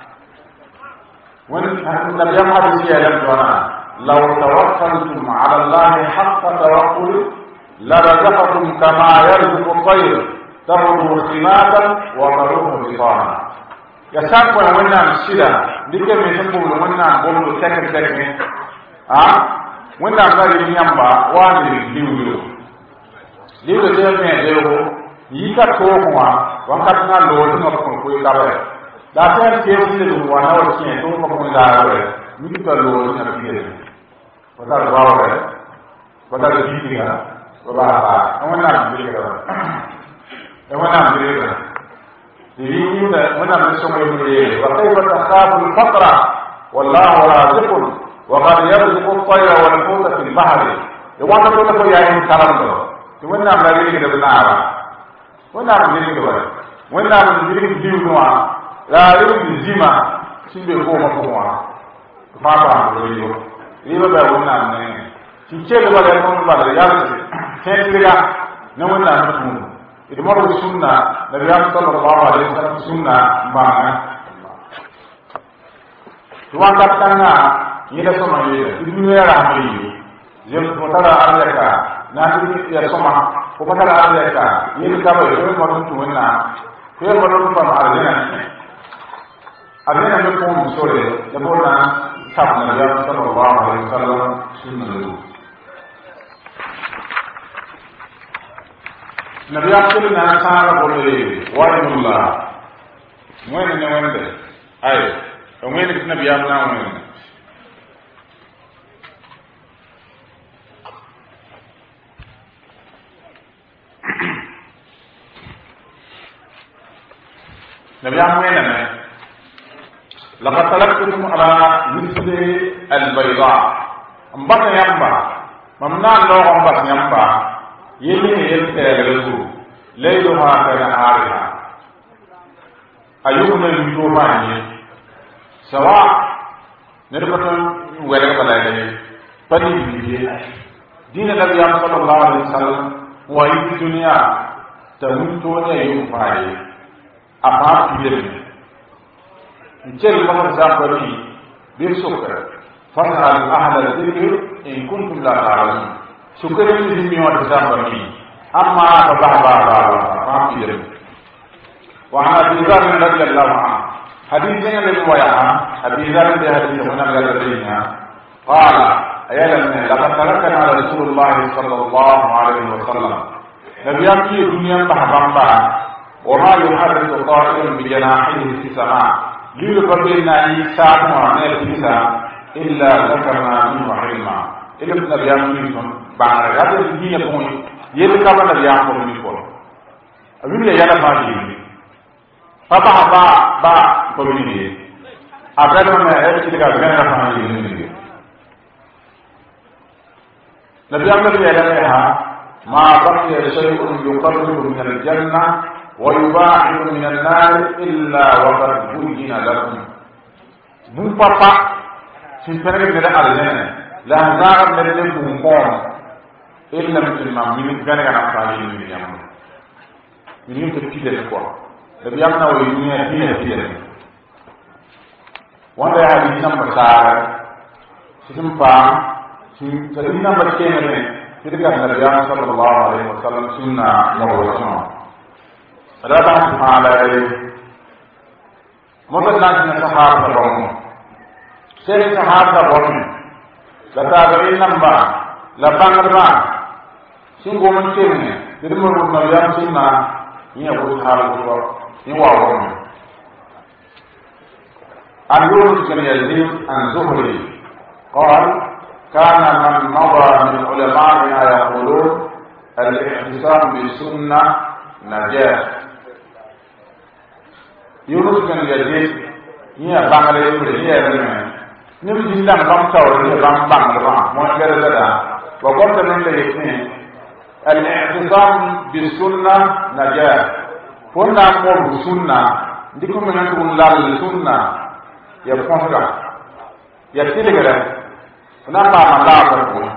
wannan da ya ma hadisi ya lam dona law tawakkaltum ala allahi haqqa tawakkul la razaqakum kama yarzuqu at-tayr taruhu khimatan wa taruhu bitana ya sakwa wannan shida dike mai sabo wannan bolo take take wannan bari nyamba wani liwo sai mai dewo yi ka to kuma wanka na lo na ko ko ka ba da ta ce shi da wana wa ce to ko mun da ba ni ka lo na fiye wata ba wa wata da ji ga ba wannan bi ga wannan bi ga يريدون من المسلمين وكيف تخاف الفقر والله رازق وقد يرزق الطير والحوت في البحر يوم تقول لك يا ابن كلام ده وانا مريك ده بنارا وانا مريك ده وانا مريك ديوا لا يريد زيما سيبه كوما كوما فاطا ريو ريو ده وانا ne cicele wala ko ba da yalla sai na wannan mutum idmar sunna nabi sallallahu alaihi wasallam sunna bana tuan katana yida soma yida dunya rahmani jëm ko tara arleka na di ya soma ko tara arleka yida ka ba yo mo dum tuwenna ko mo dum fa arlena arlena ko mo sore da bona sabna ya sallallahu alaihi wasallam sunna nabi akul na sara bolere wa inna moy ne wonde ay o moy ne nabi amna moy nabi amna ne laqad talaqtukum ala misli albayda ambata yamba mamna lo amba yamba yele yele ليلها كنهارها أيهما يجوبان سواء نربطن ولا بلاي بدي دين النبي صلى الله عليه وسلم وهي الدنيا تموتون يوم فاي أباب كبير نجري مثل زابري بيرسوكر فاسأل أهل الذكر إن كنتم لا تعلمون سكر من زابري أما فبعض ما في ذلك وعن أبي ذر رضي الله عنه حديثنا للرواية أبي ذر بحديث من الذين قال أيضا لقد تركنا رسول الله صلى الله عليه وسلم نبي في الدنيا بحبا وما يحرك طائر بجناحيه في السماء ليقبلنا ساعة من الكنيسة إلا ذكرنا منه علما إلا نبي منكم بعد هذا الدين يقول yele ka bana ya ko ni ko abi ya yala ba ni papa ba ko ni abana me e ti ga gana fa ni nabi amna ya la ha ma baqiya shay'un yuqarribu min al-janna wa yuba'idu min an-nar illa wa qad buyyina lakum bu papa sin pere de al-janna la nazar de bu qom إلا مثل ما من كان كان فاعلين من يوم من يوم تكتير الكوا الذي يمنع ويدنيا فيها وهذا هذه نمبر سار سيمبا سيمبا نمبر كينه كده كان النبي صلى الله عليه وسلم سنة موضوعنا ربنا سبحانه مثلا نحن صحابة الرسول سيد صحابة الرسول لتابعين نمبر لبنغربان singo man kenne de mo na yam sinna ni abu halu ko ni wa wa an yunus kan yazid an zuhri قال كان من مضى من علمائنا يقولون الاحتسام بالسنة نجاة يونس كان يزيد هي بانغلي هي رمي نبي جندان بام تاور هي بام بانغلا مون غير وقلت من الاثنين الاعتصام بالسنة نجاة فلنا نقول بالسنة ديكم من أنتم لا السنة يفهمك يكتلك له فنما من لا تقول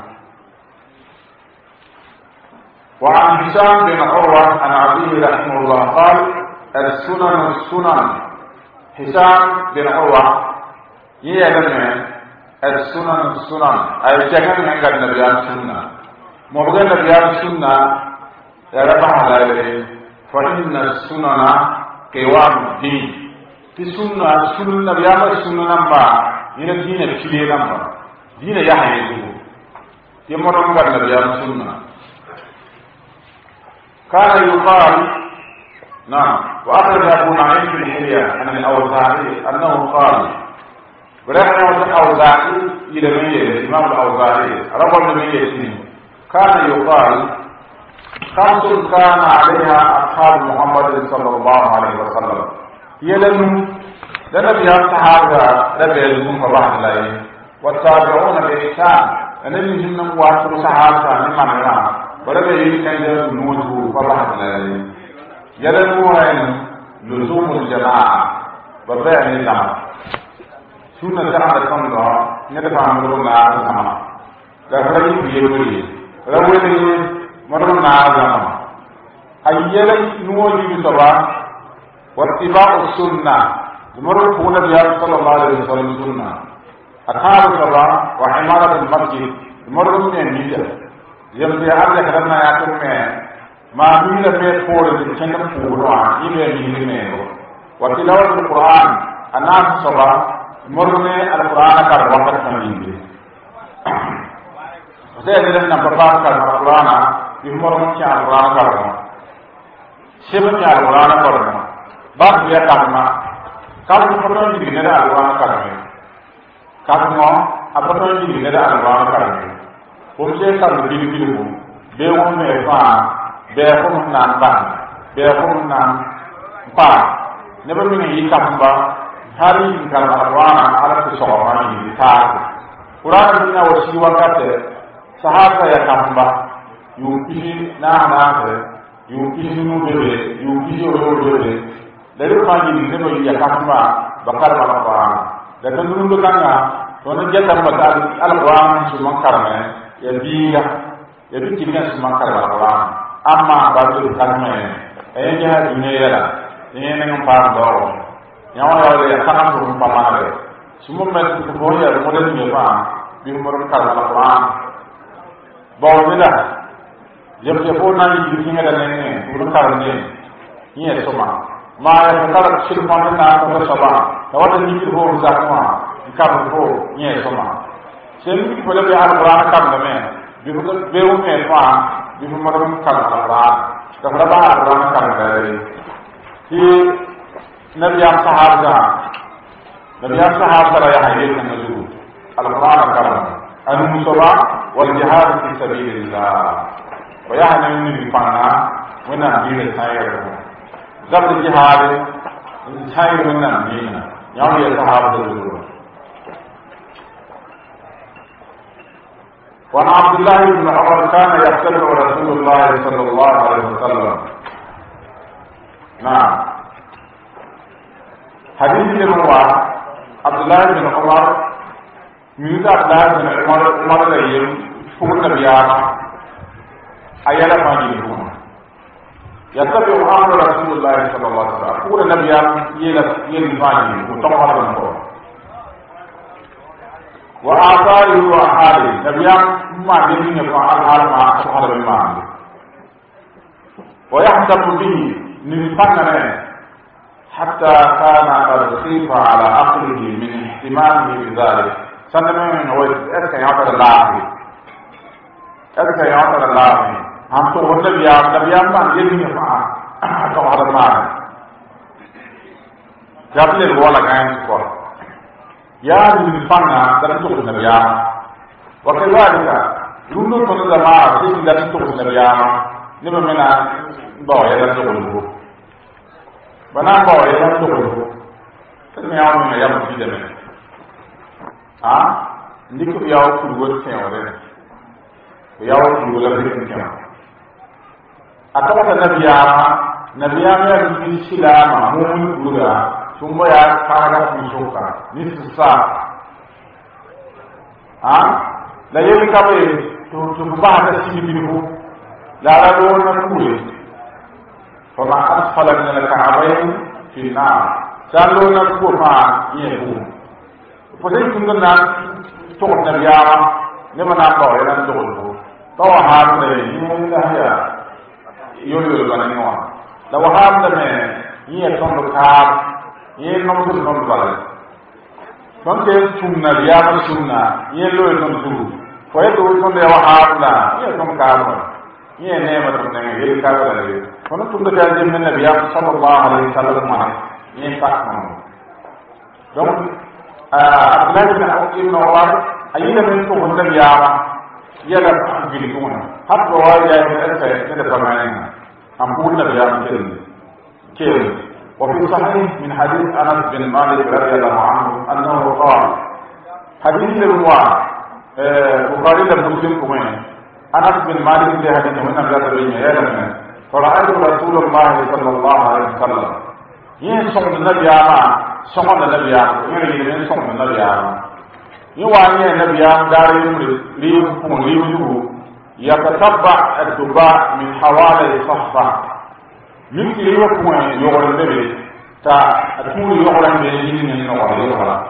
وعن هشام بن عروة عن أبيه رحمه الله قال السنن هشام بن عروة يعلم السنن أي جهل من قد نبي السنة مبغى نبي السنة يرفع عليه فإن السنن قوام الدين في سنة نبي السنة نمبر إن الدين الكبير نمبر دين يحيي يمر من قد نبي السنة كان يقال نعم وأخرج أبو نعيم في الحلية عن الأوزاعي أنه قال ورحمه الأوزاعي إلى مية الإمام الأوزاعي رب المية كان يقال خمس كان عليها أصحاب محمد صلى الله عليه وسلم يلن لنبي الصحابة نبي المنكر رحمه الله والتابعون بإحسان النبي جمنا واتر صحابة ممن رأى ولم يكن ينوته فرحمه الله يلن وين لزوم الجماعة وبيع النظام سنة جعل الله ندفع مرنا على لا فريق يقولي روي مرنا على أيلا نوجي بسبا واتباع السنة مرنا فونا بيار صلى الله عليه وسلم سنة أصحاب الصلاة وعمارة المسجد مرض من الميجا يمضي عبد كرمنا يأكل ما بين بيت فور الجنة فوران إلى ميجا وتلاوة القرآن الناس الصلاة مرض من القرآن كالوقت كميجا وسيدنا نبضان كالقرآن بمرض من القرآن كالوقت سبب القرآن كالوقت بعد يأكلنا كالوقت كالوقت بيننا القرآن كالوقت kamu apa tu yang ini ada orang kami. Umumnya kami pilih pun, beruang mereka, beruang nampak, beruang nampak. Never ini ikan hari ini kalau orang ada seseorang ini tahu. Orang ini awak siapa kata, sahaja ya nampak, yuki nama, yuki nubebe, yuki orang. Dari pagi ini never ini ikan bakal orang. Dan tentu kanga soalnya dia tambah al-Quran semua karena ya dia kita semua karena Al-Quran amma baru karena dia dunia lah ini dengan paham yang orang yang sangat berpamah semua mereka boleh model ni paham bimbang karena Al-Quran bawa bela jam pun nanti disini ada ni bukan karena ini semua ما يفترض شرك من الناس والصباح لو أن يجي هو بزاكما يكمل هو يسمع سيمكن ولا بيعرف القرآن كامل بيقول بيوم يفهم بيوم مرة كامل القرآن كفر بعض القرآن كامل في نبي صحابة لا يحيي النزول القرآن كامل المصطفى والجهاد في سبيل الله ويحيي من الفنا ونبي الخير قبل الجهاد خير من الدين يوم يصحاب الرسول وعن عبد الله بن عمر كان يختلف رسول الله صلى الله عليه وسلم نعم حديث المروى عبد الله بن عمر من عبد الله بن عمر ليم فوق النبيان أيلا فاجئهم يتبع أمر رسول الله صلى الله عليه وسلم كل نبي يلفاني وطمع الأمر وآثاره وأحاله نبي ما جميل يفعل حال ما أصحاب الإيمان ويحسب به نفنه حتى كان قد خيف على عقله من احتماله بذلك سنمن هو أذكى يعطر الله हम तो नबियाम मान ये नहीं है तो हर मान जब ले वो लगाएं इसको यार निफाना दरन तो नबियाम वकज़ालिका लुनु तो ज़मा से दरन तो नबियाम निबे मना बाय दरन तो लो बना बाय दरन तो लो तो मैं आऊं मैं या मुझे में हां निको याओ कुल से और याओ कुल लगे क्या atau nabiyama ya bikin silama mun gura sumba ya karaga kusoka ni sisa la yemi kabe to ba ta sinibu la rado na kuwe fa ma asfala min al-ka'bayn fi an-nar salo na ko fa yebu fa dai kun na to nabiyama ne mana ba ya nan to ha ne ni mun da ya yoyo bananwa la wahab da me yi ton do ka yi non do non bal ton ke sunna ya ba sunna yi lo non du ko e do ton de wahab la yi ton ka ba yi ne ma ton ne yi ka ba le kono tun da ya jin nabi sallallahu alaihi wasallam ma yi fa ma donc Abdullah ibn Umar ayyana min ko nabi ya يلا بيلكون حتى رواية الألفة كده فمعنى أمبولنا بيان كيل وفي صحيح من حديث أنس بن مالك رضي الله عنه أنه قال حديث الرواة بخاري مسلم كمان أنس بن مالك في حديث هنا بلاد الدنيا يلا فرأيت رسول الله صلى الله عليه وسلم ينصر النبي على صمد النبي على ينصر النبي على يواني النبي دار ليوم يتتبع الدباء من حوالي صفة مثل يوم يغرم به تا أكون يغرم به من يغرم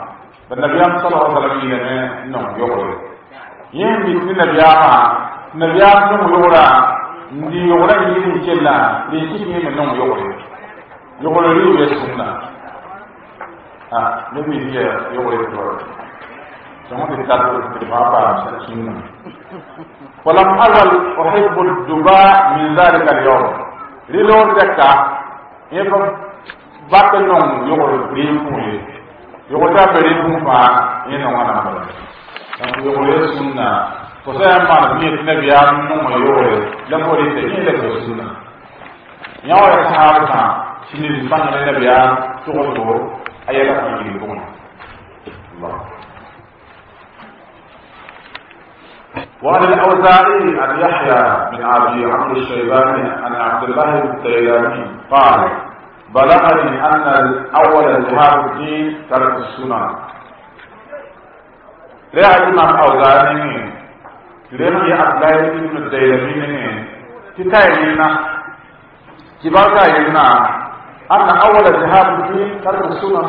nabiyam sallallahu alaihi wasallam no yore yin bi nabiyam no yora ndi yora yin kella ri kiti no yore ri be sunna ne bi ya yore to sama kita di apa sunna walam azal uhibbu ad-duba min dhalika al-yawm rilo dekka yeba bakka non yore ri fuye yogota beri kumpa ina wana mala yogore sunna ko sa ma ni nabiya no mo yogore la ko ri te ni la ko sunna nyawa ya sahaba sini bana nabiya to ko ayala ko ni ko Allah وعن الأوزاعي عن يحيى بن أبي عمرو الشيباني عن عبد الله بن الديلمي قال بلغني أن أول الجهاد الدين ترك السنة لا الإمام أوزاعي لأنه عبد الله بن الديلمي كتايلنا كبار كايلنا أن أول الجهاد الدين ترك السنة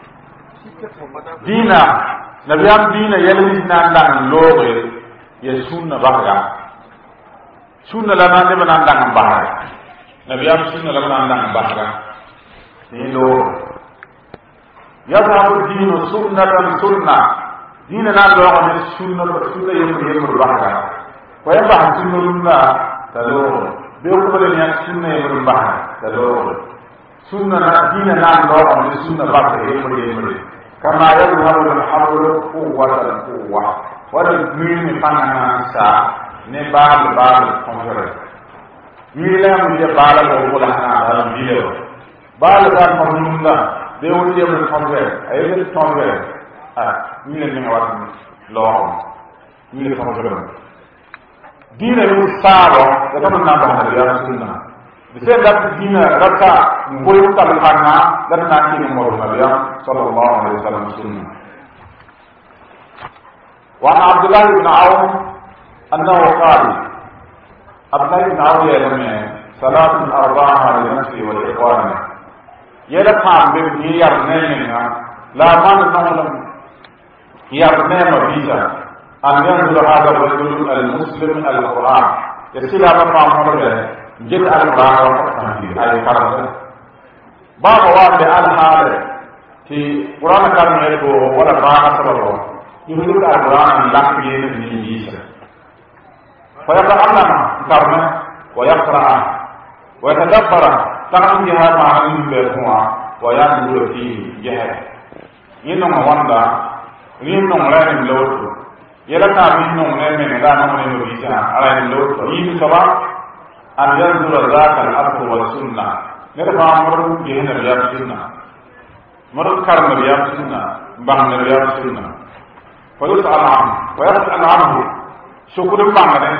دينا نبيام دينا يلزنا لنا اللغة يسنة بحرا سنة لنا نبنا لنا بحرا نبيام سنة لنا لنا بحرا نيلو يذهب الدين سنة سنة ديننا لغة من السنة يمر بحرا ويبحث سنة لنا تلوه بيقبل أن سنة يمر بحرا تلوه سنة ديننا لغة من السنة بحرا يمر كما يذهب الحبل قوة القوة والمين فننا سا نبال كونفرنس ميلا ميلا بالا بولا هنا ميلا بالا كان ممنوع ديوان ديوان كونفرنس أيضا كونفرنس ميلا نيوان لون ميلا كونفرنس دينا يسارو يتمنى نبض يا سيدنا بسيط لك دينا رتا مبويو تبقانا لنا كين مورنا صلى الله عليه وسلم سنة وعن عبد الله بن عون أنه قال عبد الله بن عون يلمي صلاة أربعة لنفسي والإخوان يلقى بابن يرنينا لا من نظلم يرنين بيزا أن ينزل هذا الرجل المسلم القرآن يسير هذا فامر جد القرآن وقته أي كرم باب واحد الحال في قرآن كرم يلقى ولا قرآن سببه يقول القرآن لك بين الجيسة فيتعلم كرمه ويقرأ ويتدبر تقنيها مع البيتوع وينظر فيه جهد إنه واندا إنه لا يملوت يلقى منه من لا نمن بيسا على يملوت يبسوا أن ينظر ذاك الأصل والسنة نرفع مرد جهن رياض السنة مرد كرم رياض السنة بحن رياض السنة ويسأل عنه ويسأل عنه شكر بانغني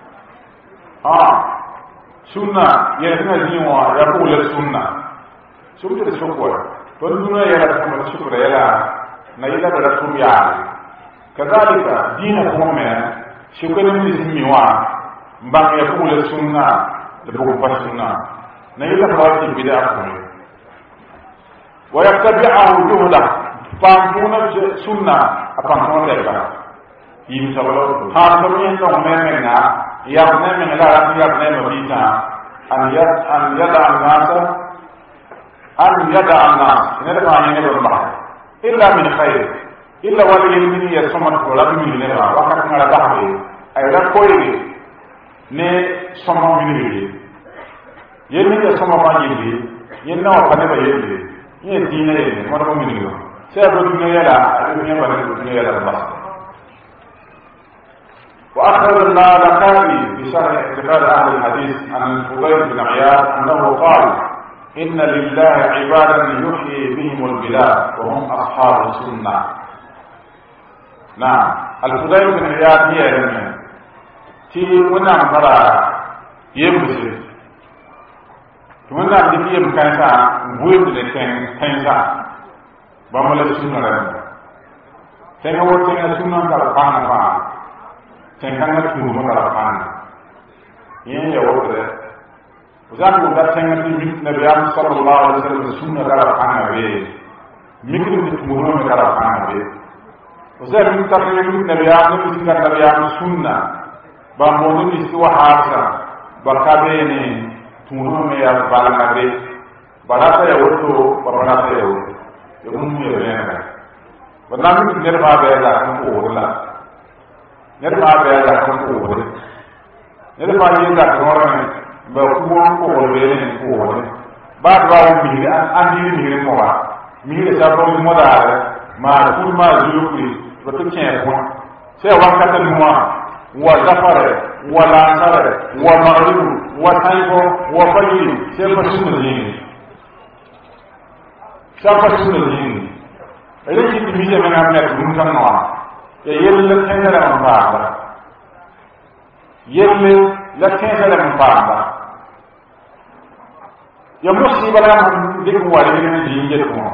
سنة يسنى جيوة يقول السنة شكر الشكر فالدنيا يرسم الشكر يلا نيلا برسم يعني كذلك دينكم شكر المسلمين بان يقول السنة لبقوا السنة نيلا فراتي بداية ويتبعه جهده فانتون سنة أفانتون لك يمسلوا هارتمين نومنا يبنى من لا يبنى مبيتا أن يدع الناس نرفع من البحر إلا من خير إلا ولي من يسمى الكلاب من لها وقت على بحره أي لا كوي ne sɔmɔ mini bi ye ni ye sɔmɔ ba yeli ye na wa ne ba yeli ye diinɛ ye ma dɔn mini yo sɛ do dunya la a dunya ba ne dunya la ba wa akhar al-Lalaka'i bi sharh i'tiqad ahli al-hadith an al-Fudayl bin Iyad annahu qala inna lillahi 'ibadan yuhyi bihim al-bilad wa hum ashabu sunnah al-Fudayl bin Iyad hiya ti wannan fara yin musu wannan da ke bukata buɗe da kansa ba mu lafi sunan ran sai ga wata ne sunan da fana fa sai kan ga turu mu da fana yin ya wata za ku da san ga na biya sallallahu alaihi wasallam sunan da fana be mikrin da turu mu da fana be وزي تقريبا نبيان نبيان سنة بامون بيسوا حارسا بكابيني تونو ميا بالكابي بڑا يوتو بڑا يوتو يوم يبينا ونامي نرفع بيلا كمورلا نرفع بيلا كمور نرفع بيلا كمورلا بكون كوربين كور بعد باو ميل أندي ميل موا ميل سافر مودار ما كل ما زلوكي بتكين كون سواء كان موا وزفر ولانسر ومغرب وتايبو وفجر سافر سنة لكن تميز من أمنية ممكن نوع يلي لكنزل من بعض يلي لكنزل من بعض يمسي بلا من ذكر والدين من دينجتهم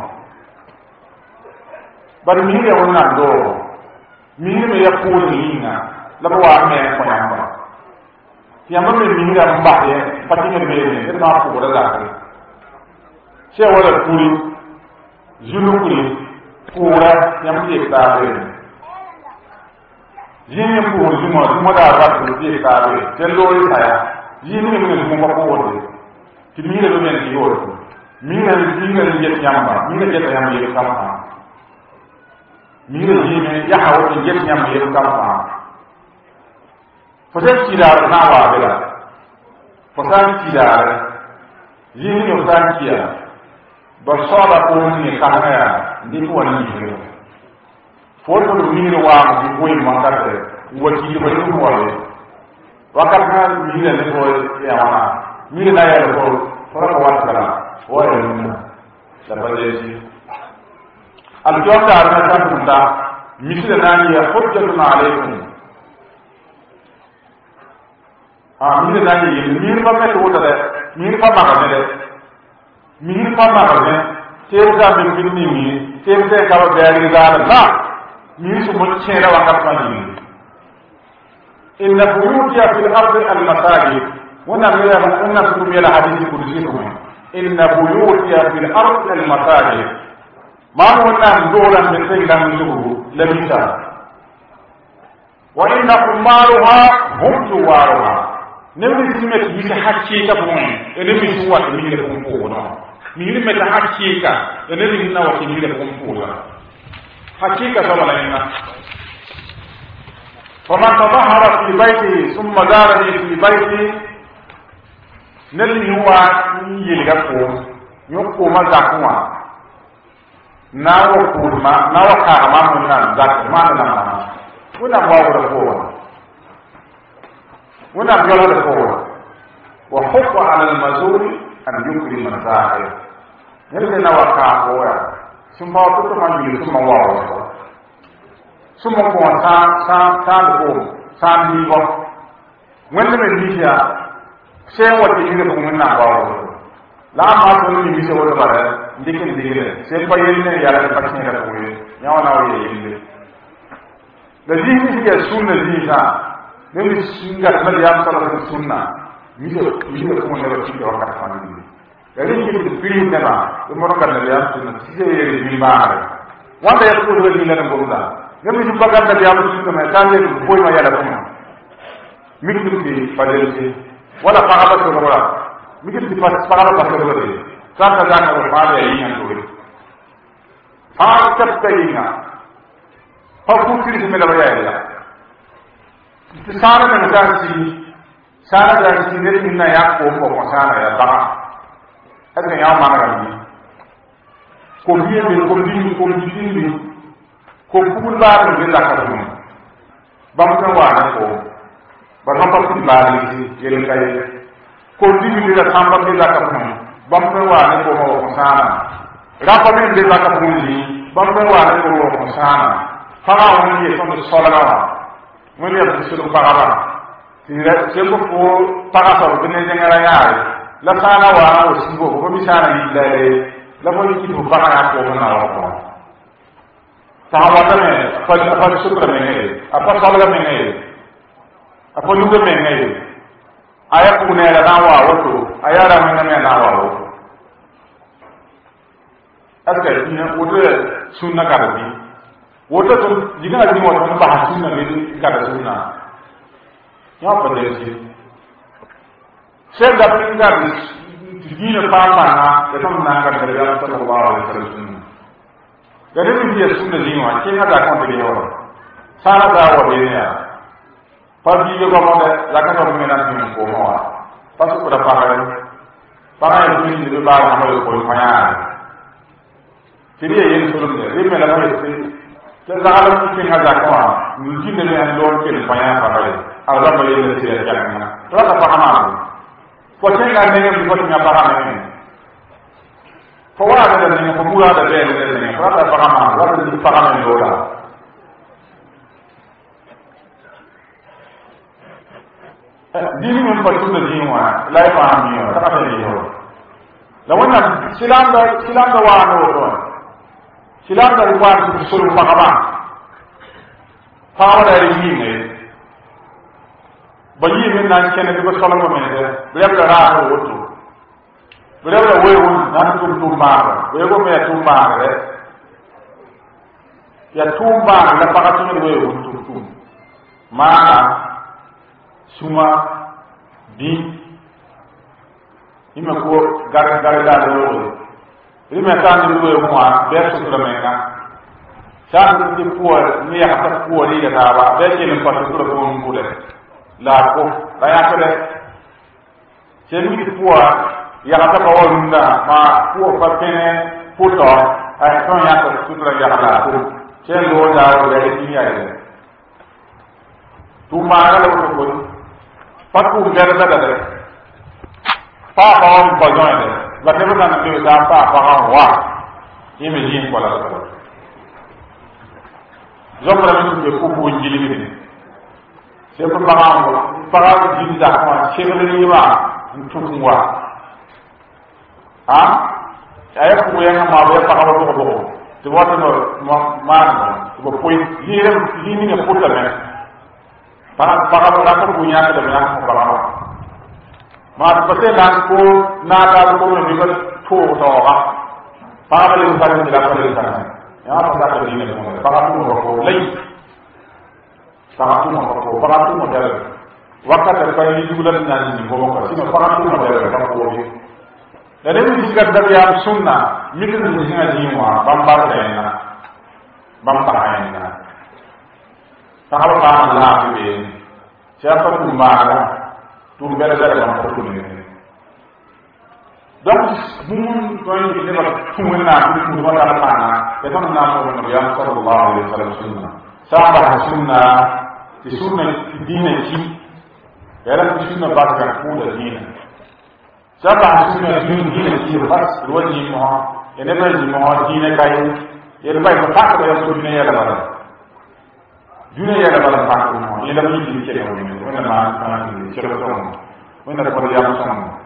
بل مين يقولنا دو مين يقول لنا لبوا أمين فيامبا يامبا مين يقول بعض فتين مين إذا ما أقول ذلك شيء ولا كوري زلو كوري pura yam ti tabe yini pur jumo da ba ti tabe tello ita yini min mo ko wonde ti mi le men ti yoro mi le jet yamba mi le jet yamba ye kampa mi le yini ya hawo ti jet yamba ye kampa fo ti da na wa bela fo ti da yini no san kiya basara ko ni kana ndi ko wani ni foto do ni wa di ko ma ka te wati di ko wale wakata ni ne ko ya wana ni na ya ko fara ko wata kala o ya ni da bajeji al jawta arna kan tunda misle nani ya hujjatun alaykum min nani mir ba me to da mir fa ma ka mir fa ma ka terza min mi terza ka ba bayani da na mir su mun cera wa ka ni inna buyutiya fil ardi al masajid wana ya anna su mi al hadith kursi ko inna buyutiya fil ardi al masajid ma wana dola min sai da mun dubu labisa wa inna umaruha hum tuwaruha nemri simet mi ta hakki ka bon ene mi su wat mi le ko no mi me ta hakika ene ni na wat mi le ko la hakika sawala ina faman tadahara fi baiti thumma darani fi baiti nali huwa yili ga ko nyoko ma zakwa na wa kurma na wa ka ma mun nan zakma na kuna bawo da ko ونعم يلا القوة وحق على المزور أن يكرم الزاهر نرجع نوقع قوة ثم أطلق من يل ثم واو ثم قوة سان قوم سان نيبا وين من نيجا شيء وتيجي لكم من نعواو لا ما تقول لي بيسوي ولا بره ديكن ديكن شيء بيجي يلا بتشين لكم يا ناوي يجي لذي نيجي سون نيجا nemi singa nabi ya sallallahu alaihi sunna mido ko ne ci do ka fani yari ci fili nema mo ro ka nabi ya sunna ci je yeri bi baare wanda ya ko do ni la ngom da nemi ci baga nabi ya sunna ma tan le boy ma yala ko mi ci fadel ci wala faqaba ko wala mi ci faqaba ko wala sa ka ga ko faade yi ñan ko ha tabtayina fa ku ci me la ya sana na si ne na ya ko sana ya ba aka ya ma ga ni ko biye be ko bi ko kula ne da ka dum ba mu kan wa na ko ba ma pa ku ba ni yele kai ko bi da samba be da ka dum ba mu kan wa ne ko sana ra pa ne da ka dum ni ba mu kan wa ne ko sana fara woni ye so sala mun ya bisul bagara tira sembo ko tagaso bene ngara yaare la sana wa o sibo ko mi sana ni dale la mo ni ko bagara ko na wa ko tawata me fa sukra me ne apa salga me ne apa luga me ne aya ko ne la na wa wato aya ra me ne na wa wo aska ni ko de sunna ka bi woto to jigana ni woto ba hasunna ni kada sunna ya pa de sai da pinga dina pama na da kan na ka da ya sallallahu alaihi wasallam da ne biya sunna ni wa ke hada kan da yawa sala da wa be ya fa bi yo ko da la ka ko me na ni ko ma wa fa su da pa ni ni ba na ma ko ma ya kiriye yin sulum ne ri me la ma yi ta zala ku ke hada ko ni jinne ne an do ke pa ya pa ba ala ma yi ne ya na to ka pa ma ko ce ga ne ko nya para ne ko wa da ne ko mura da be ne ko da para ma wa da para ne do la dini mun fa tun da dini wa lai fa mi wa ta ne yo la wannan silam da wa no do silam da wa su suru fa ba fa wa da yi ne bayi min nan kene ko solo ko men de rebe ra ko wotu rebe we won nan tum ba we ko me tum ba re ya tum ba la pa ka tum we wotu tum ma suma di ima ko gar da do rime tan ni we mo a be su ko men na sa ni ko ni ya ta ko ni ga ba be ke ni pa su ko mo ko la ko la ya ko de se mi puwa ya ka ba wonda ma puwa fa kene puto ay ton ya ko sutra ya la ko se lo da o de ni ya de tu ma ga lo ko pa ku ga da da pa pa on pa jo de la te ba na ke da pa wa ni me jin ko la ko zomra mi ke ku bu njili ni c'est pour parler d'une d'accord c'est le ba tout moi ah ay ko ya ma ba pa ko ko to what no man ko point ni ni ko ta men para ko ko nya ta men ko ba ma pa se na ko na ta ko ni ba to to ba para le sa ni la ko le sa ya pa ta ni ne ko para ko lay fakatu mo dal wakata fa yi dugul na ni ko ko sino fakatu mo dal ka ko bi da ne mi diga da ya sunna mi ko ni na ji mo bamba na ta ha ba na bi sai fa ku ma ga tu be da ba ko ni donc mun ko ni ne ba tu na ku ko da pa na e ko na ko no ya sallallahu alaihi wasallam sunna sahaba sunna di sunna dina ci era di sunna ba ka ku da dina sahaba sunna dina ci ba ruwaji mo ene ba ji mo dina kai ene ba ko ta ka ya so dina ya la dina ya la ba ka mo ene ba ji ke no ni wala ma ka ni ci ro to wala ko ya mo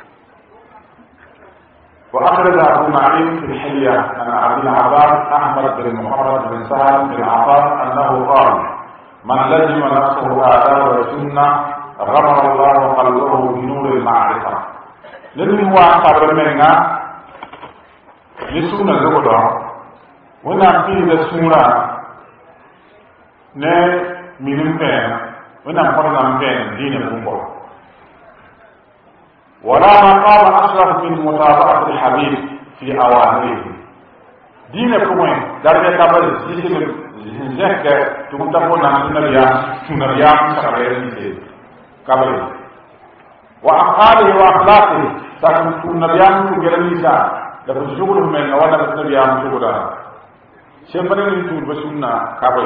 وأخرج أبو معين في الحلية عن عبد العباس أحمد بن محمد بن سهل بن عطاء أنه قال: من لزم نفسه آداب السنة غمر الله قلبه بنور المعرفة. لذي هو قبل منا لسنة زوجة ونحكي لسنة ne min pen ونحن فرنا من دين الأمور ولا مقام أشرف من متابعة الحبيب في أوامره دينكم وين درجة قبل جسم زهك تمتقون عن سنريان سرير قبل وأفعاله وأخلاقه تكون سنريان تجرميسا لكن شغله من ولا سنريان شغله سيمبرين يتول بسنة قبل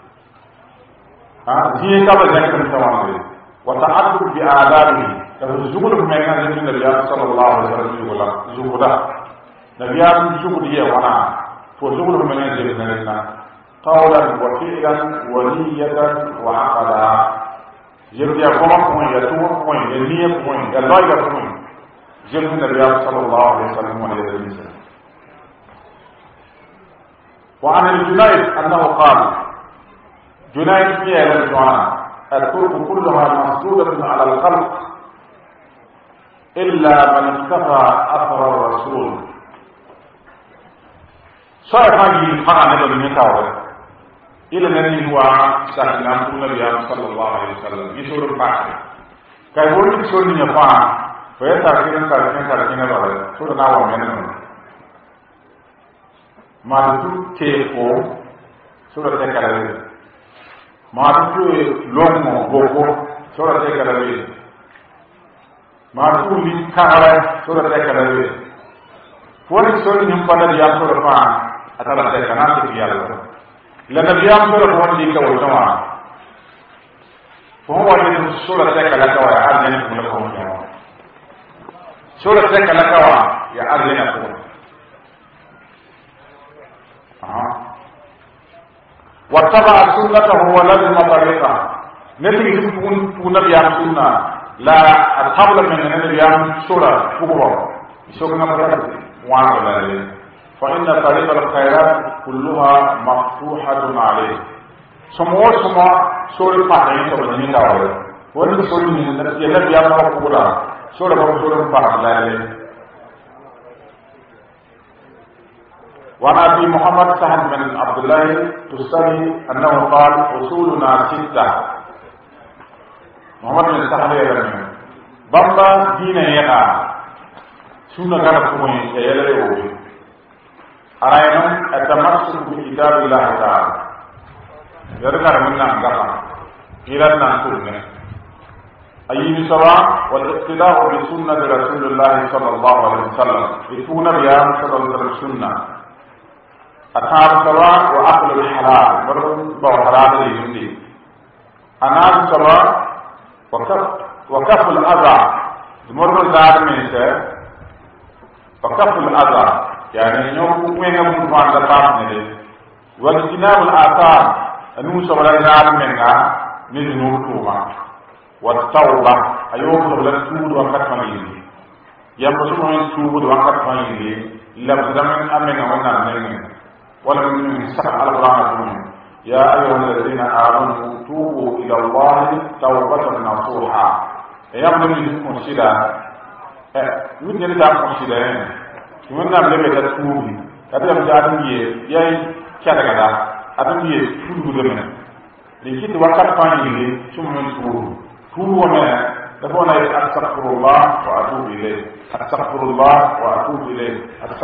دين قبل ذلك التوامر وتعدد بآدابه زغل من النبي صلى الله عليه وسلم زغلا نبي زغل هي وانا فزغل من النبي قولا وفعلا ونية وعقلا يبدي قوم يتوم قوم ينية قوم يلاي قوم جل النبي صلى الله عليه وسلم وعن الجنيد أنه قال جنيد في الجوان الطرق كلها مسدودة على الخلق إلا من اكتفى أثر الرسول صحيح هذه الحاجة نبي نتاوه ila nani huwa sakina nabiya sallallahu alaihi wasallam isuru paake kay woni sonni nya fa fa ya takiran ka ba so na wa men ma du ke ko so da kala ma du lomo gogo so da kala ma du li kala so da kala woni sonni nim pada ya so da fa atala ta kana ti yalla la nabiyam sura ko ni ka wona ko wani sura ta kala ka wa arjani ko la ko ya sura ta kala ka wa ya arjani ko wattaba sunnatahu wa lazima tariqa nabi kun nabiyam sunna la athabla min nabiyam sura ko so ko na wa la فإن طريق الخيرات كلها مفتوحة عليه سمو سورة فاحين تبني داوي وإن سورة من يلا بيامر كورا سورة فاحين وعن أبي محمد سهل بن عبد الله التستري أنه قال أصولنا 6 محمد بن سهل يرمي بابا دين ينا سنة غرفوني يلا أراينا التمسك بكتاب الله تعالى يرجع منا غفا إلى نانتونا أي سواء والاقتداء بسنة رسول الله صلى الله عليه وسلم يكون بيان صلى الله عليه وسلم أتاب سواء وأكل الحلال مرض وحلال يجندي أنام سواء وكف الأذى مرض زاد من وكف الأذى يعني يوم وين يوم عند الطعام واجتناب الآثار أنو سبلا نار منها من نورتوما والتوبة أيوم سبلا تود وقت فنيلي يمسوا من تود وقت فنيلي لبدا من أمن ونعمل ولم يسحب على القرآن يا أيها الذين آمنوا توبوا إلى الله توبة نصوحا يا من مسجدا من يلزم مسجدا wannan da bai ta tubi kada mu da dun ye yayi kada kada adun ye tubu da mana likin wakat fani ne sun mun tubu wannan da bona astaghfirullah wa atubu ilayh astaghfirullah wa atubu ilayh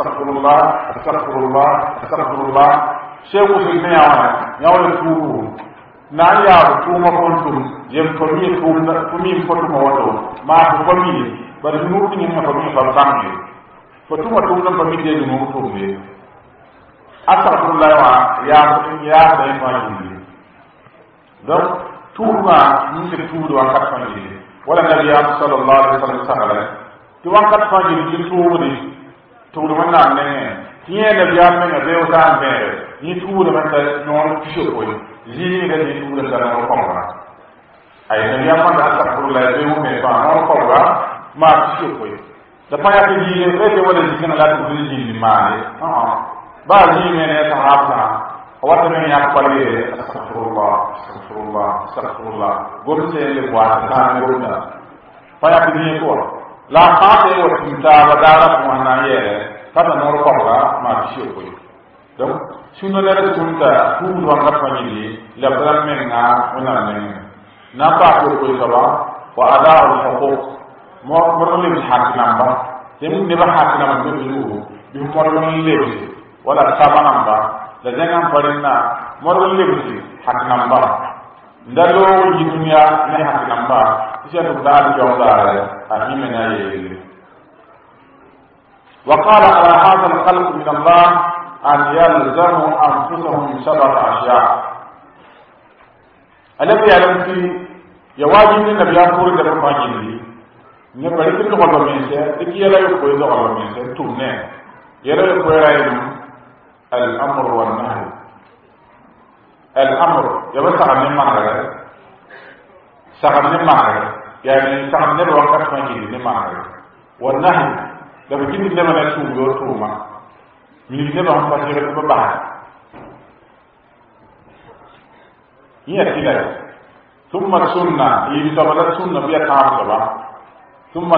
astaghfirullah shehu sun ne yawa tubu na ya tubu ko tun yem ko mi tubu mi fotu mo wato ma ko mi bar nuru ni ma ko mi fa tangi fatuma tumna ba midde ni mo to be astaghfirullah wa ya da ma ni donc tuuma ni se tuudo wa kat fani wala nabi sallallahu alaihi wasallam to wa kat fani ni tuudi tuudo man na ne tiye nabi ya men be o ta be ni tuudo man ta non tisho ko ni ga ni tuudo ta no ko ma ay nabi ya man astaghfirullah be o me fa no ko ba ma tisho ko da paya ke ji ne ke wala ji kana la tu ji ni mane ba ji ne ne ta hafsa wata ne ya kwale astaghfirullah gomse le kwa ta ne gomda paya ke ji ko la fa te o tinta wadara ko na ye ta no ko ba ma shi ko donc suno ne tunta tu do nga fani la bran men nga ona ne na pa ko sala wa ada al huquq morle bi hakinamba tem ne ba hakinamba ko du bi morle le wala sabanamba da jangan parinna morle bi hakinamba ndalo yi dunya ne hakinamba isa to dal jawda ahimena ye wa qala ala hadha al khalq min Allah an yalzamu anfusahum sab'at ashya alabi alam fi yawaji nabi ya ko da ba ni ne bari ko ko men se dikiya la ko do ko men se tumne yere ko rayu al amr wal nahy al amr yaba saxam ne magara yani saxam ne wakkat ma ci ne magara wal nahy dafa ci ne ma na su do tuma mi ne ba xam fa ci ba baax yi akila ثم السنه يتبع السنه بيا تعامل ثم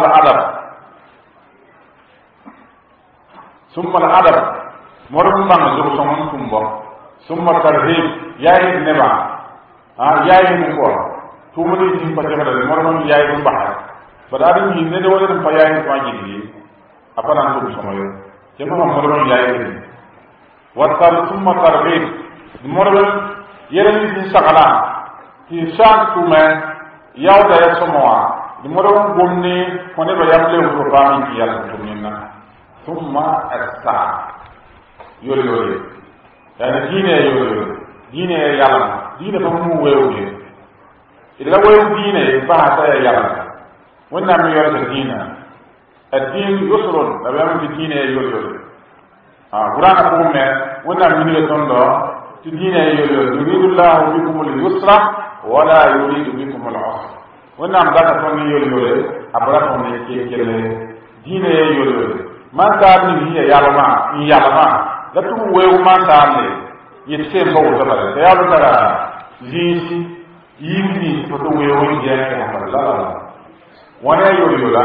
الأدب مرمى نزول سمون ثم الترهيب yayi ne ba yayi ne ko to mu ni tin pa jara mo ron yayi bu ba badari ni ne de wala pa yayi ko ji apana ko sama yo jema mo ron yayi ni watar summa tarbib mo ron yere ni sagala ti shan kuma yawda ya somoa mo ron gomni ko ne ba yamle ko ba mi yalla to minna thumma asta yole yani dine yalla dine ba mu weewde ila weew dine ba ta yalla wonna mi yore dina ad-din yusrun da ba mi dine yole qur'ana ko me wonna mi ni tondo ti dine yole yuridu Allahu bikum al-yusra wa la yuridu bikum al-usra wonna am da ko ni yole abra ko ni kele dine yole man ta ni yalla la tu weew man ta ni yitse mbaw tabara ya butara jisi yimni to weew ni jere Allah wana yola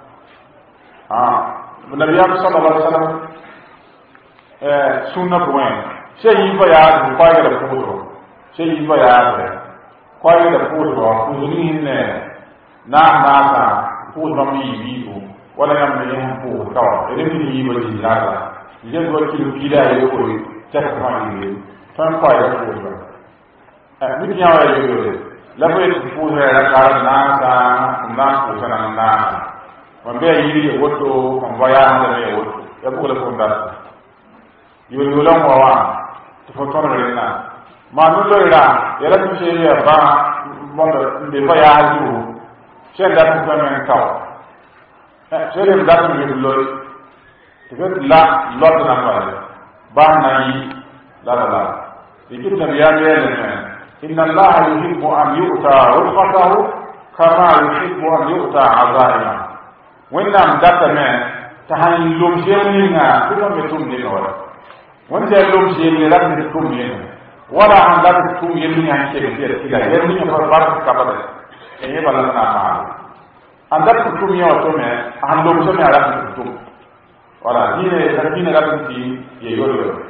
nabi sallallahu alaihi wasallam sunna ko wen sey ba ya ko ya da ko sey ba ya ko ya da ko ni ne na ko ba mi ko wala yam ne ko ka ene ni ba ji la je do ki bida ye ko ta ko ni tan fa ya ko mi nyawa yo la ko ko ra ka na ko sana na wambe yiri woto on waya na me woto ya ko la ko nda yo la mo wa to fo ton re na ma no lo ra ya la tu se ya ba mo de fa ya ju se da ko men ka se le da tu lo to la lo na ba na yi la ikit na ya ne إن الله يحب أن يؤتى رفقته كما يحب أن يؤتى عزائمه وإنما دات من تهاني لوم شيئا كلهم يتوم لنا وإنت لوم شيئا لا تتوم لنا ولا عن لا تتوم يلين عن شيء كذا يلين فربارك كبر إيه بلنا معه عن لا تتوم يوم عن لوم شيئا لا تتوم ولا دين لا تتوم يوري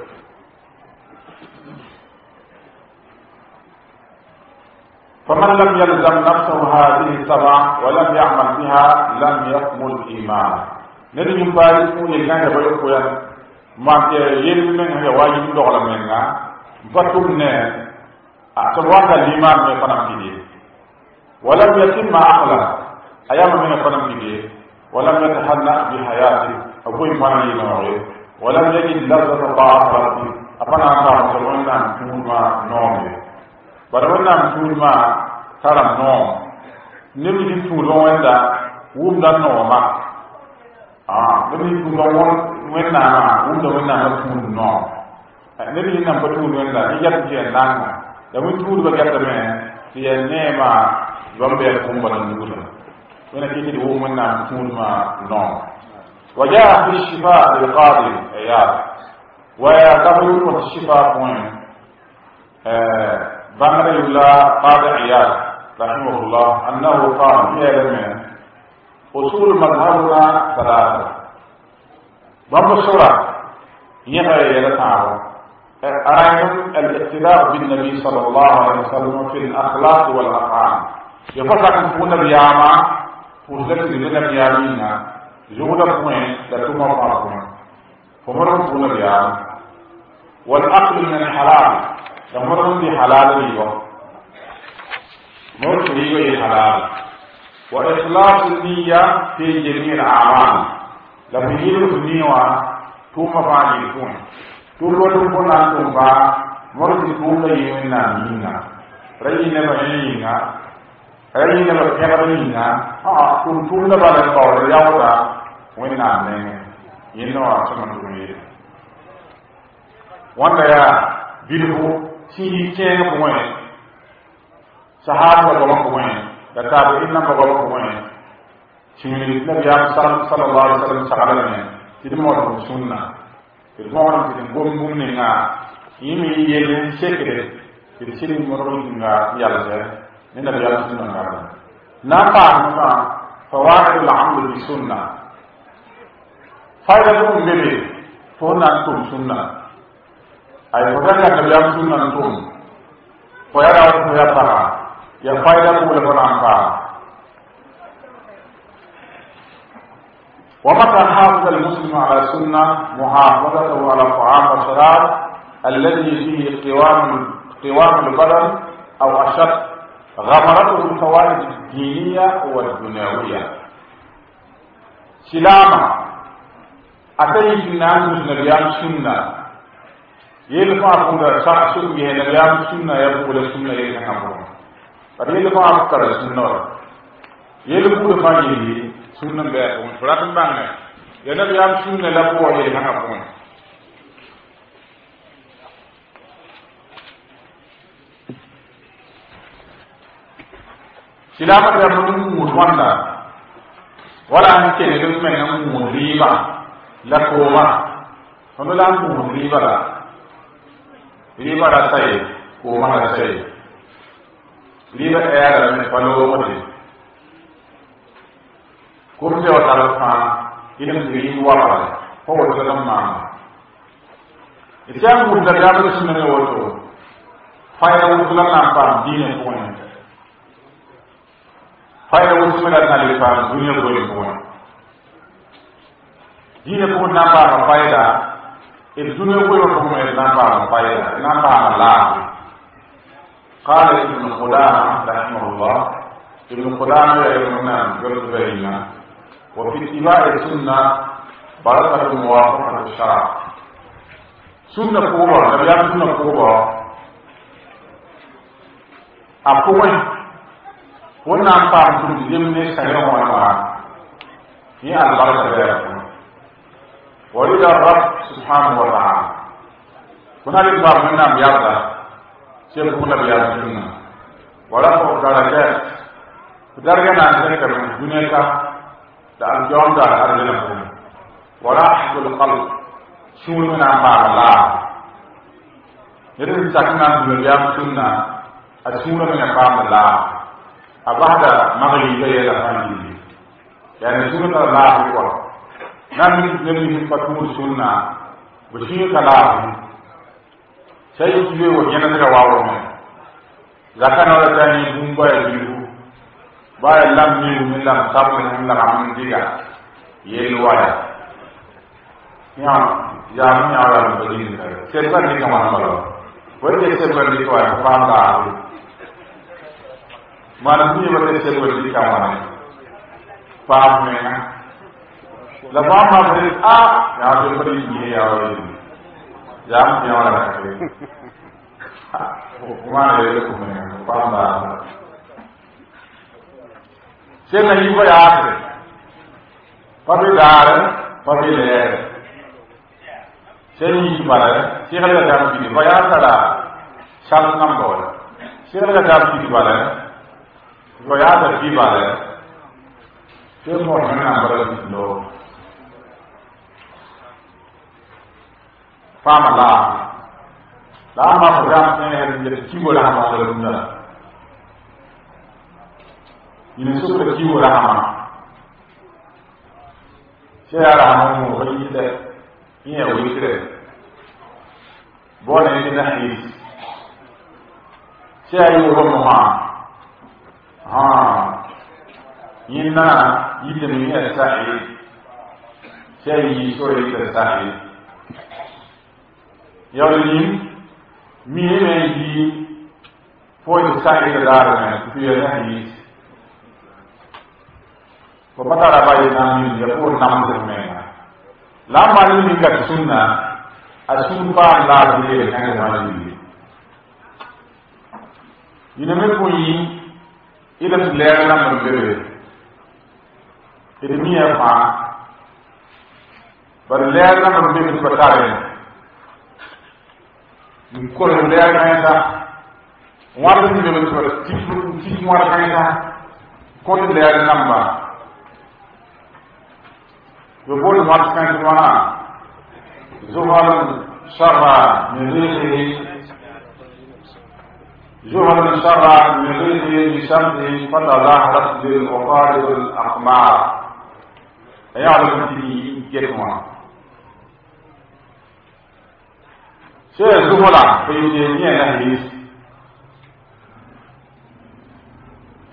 فمن لم يلزم نفسه هذه السبع ولم يعمل بها لم يكمل الإيمان ندي من بارك يلنا يبقى يقول ما يلمن هي واجب دولة منها فتمنى أتوقع الإيمان من فنم كده ولم يتم عقلا أيام من فنم كده ولم يتحنى بحياته أبوي فنم ينوره ولم يجد لذة طاعته أفنى أنت سلونا نوما نومه bara wannan tulma taram no nemi din tulon wanda wumda no ma nemi tulon wanda ma wumda wanda na tulon no nemi nan batul wanda ni ya tiya nan da mun tulu ba gadda me tiya nema gombe ko mbalan ngula wena kiti do wumna tulma no وجاء في الشفاء للقاضي عياض ويقبل الشفاء point بامر الله قاضي عياض رحمه الله أنه قال في علمه أصول مذهبنا ثلاثة باب الشورى يغير يلتعه أعلم الاقتداء بالنبي صلى الله عليه وسلم في الأخلاق والأفعال يفتح نكون بياما فوزلت لنا بيامينا زغل كوين لتما فاقوين فمرهم كون بياما والأكل من الحلال يمرون بحلال اليوم مرت لي حلال وإخلاص النية في جميع الأعمال لم يجد النية ثم فعليكم تقولون أنتم با مرت تقول يمنا منا رأينا بعينا رأينا بكرمنا كنتم لبعض القول يوضع وين عندنا ينوع سمعتم وانا يا بيرو si kene ko woni sahaba ko ko woni da tabu inna ko ko woni si ni nabi sallallahu alaihi wasallam sagala ne ti mo ko sunna ti mo ko ti gom gum ne nga yimi yele sekre ti sini mo ro nga yalla de ne nabi sunna nga na pa ma fawaid al-amal bi sunna fayda ko mbele to na to sunna ay ko daga nabi sunna tum ويرى ويطلع يفايدة لبن أنفع. ومتى حافظ المسلم على سنة محافظته على الطعام والشراب الذي فيه قوام البدن أو أشد غمرته الفوائد الدينية والدنيوية. سلاما أتي في الناس نبيان سنة يلفع كذا سأسوق به نبيان سنة يبقى السنة يلفعون فيلفع أفكار السنة يلفع فاجيه سنة بيكون فراتن بانه ينبيان سنة لبوا يلفعون سلاما يبقى مدوانا ولا أنك نلمن مريبا لكوما فنلا مريبا ريبا رسائي كوما رسائي ريبا إيرا من فلومتي كومتي وطالفان إلم ريب وقال هو الزلم معنا إتيام مدريات السنة وطو فايدا وطلم نعطان دين كوني فايدا وطلم نعطان دنيا كوني دين كون نعطان فايدا الدنيا كوني نعطان فايدا نعطان الله. قال ابن قدامة رحمه الله ابن قدامة يقولون قلت بينا وفي اتباع السنة بركة الموافقة الشرع. سنة كوبا نبيان سنة كوبا أقوى ونعم فارم تجمعني سنة وانا هي البركة بيكون ولد الرب سبحانه وتعالى هنالك بعض منا بيرضى سيكون نبيان سنة ورفع درجات درجة عن ذلك من الدنيا الجوان دار أرجلكم ولا أحد القلب شون من أنباء الله يريد سكنا بمليام سنة أشون من أنباء الله أبعد مغلي جيدة فانجي يعني سنة الله هو نحن نبني فتور سنة بشيء الله شيء كبير وجنة واوم زكنا ولا تاني بومبا يجيبه باي لم يلو من لم صبر من لم عمل ديا يلوايا يام يا بدين سيرفر دي كمان بلو وجه سيرفر دي كوي فاندا ما نبي وجه سيرفر دي كمان فاهم منا لما ما بدي يا سيرفر دي يا يام يا ولا وما يلكم فاندا سيدنا يبا ياسر فبي دار فبي لير سيدنا يبا لير سيدنا دام كيدي فياسر شال نمبر سيدنا دام كيدي بالر فياسر كيدي بالر سيدنا محمد نمبر كيدلو فام الله لا ما فرام سيدنا كيبو لا ما لنا ini suka kiwo rahama sai ya rahama mu wani da iya wani kire bona ni na his sai yi wo ma ha yina yide mi ya sai sai yi so yi ta sai yawli mi ne yi foi sai da darana ku ya na his وبطل بيننا يقول نعم زمنا لا مالي من كسنة السنة لا بيجي كان مالي ينمكوي إذا سلينا من غيره إذا مية فا برلينا من غيره بتارين نقول برلينا كذا وارد من غيره تيجي وارد كذا كل برلينا نمبر يقول ما كان معنا زهر شر من ريحه زهر شر من ريحه بشمسه فتظاهرت بالعقارب الأقمار يعلم به كلمة شيء زهر في جميع الحديث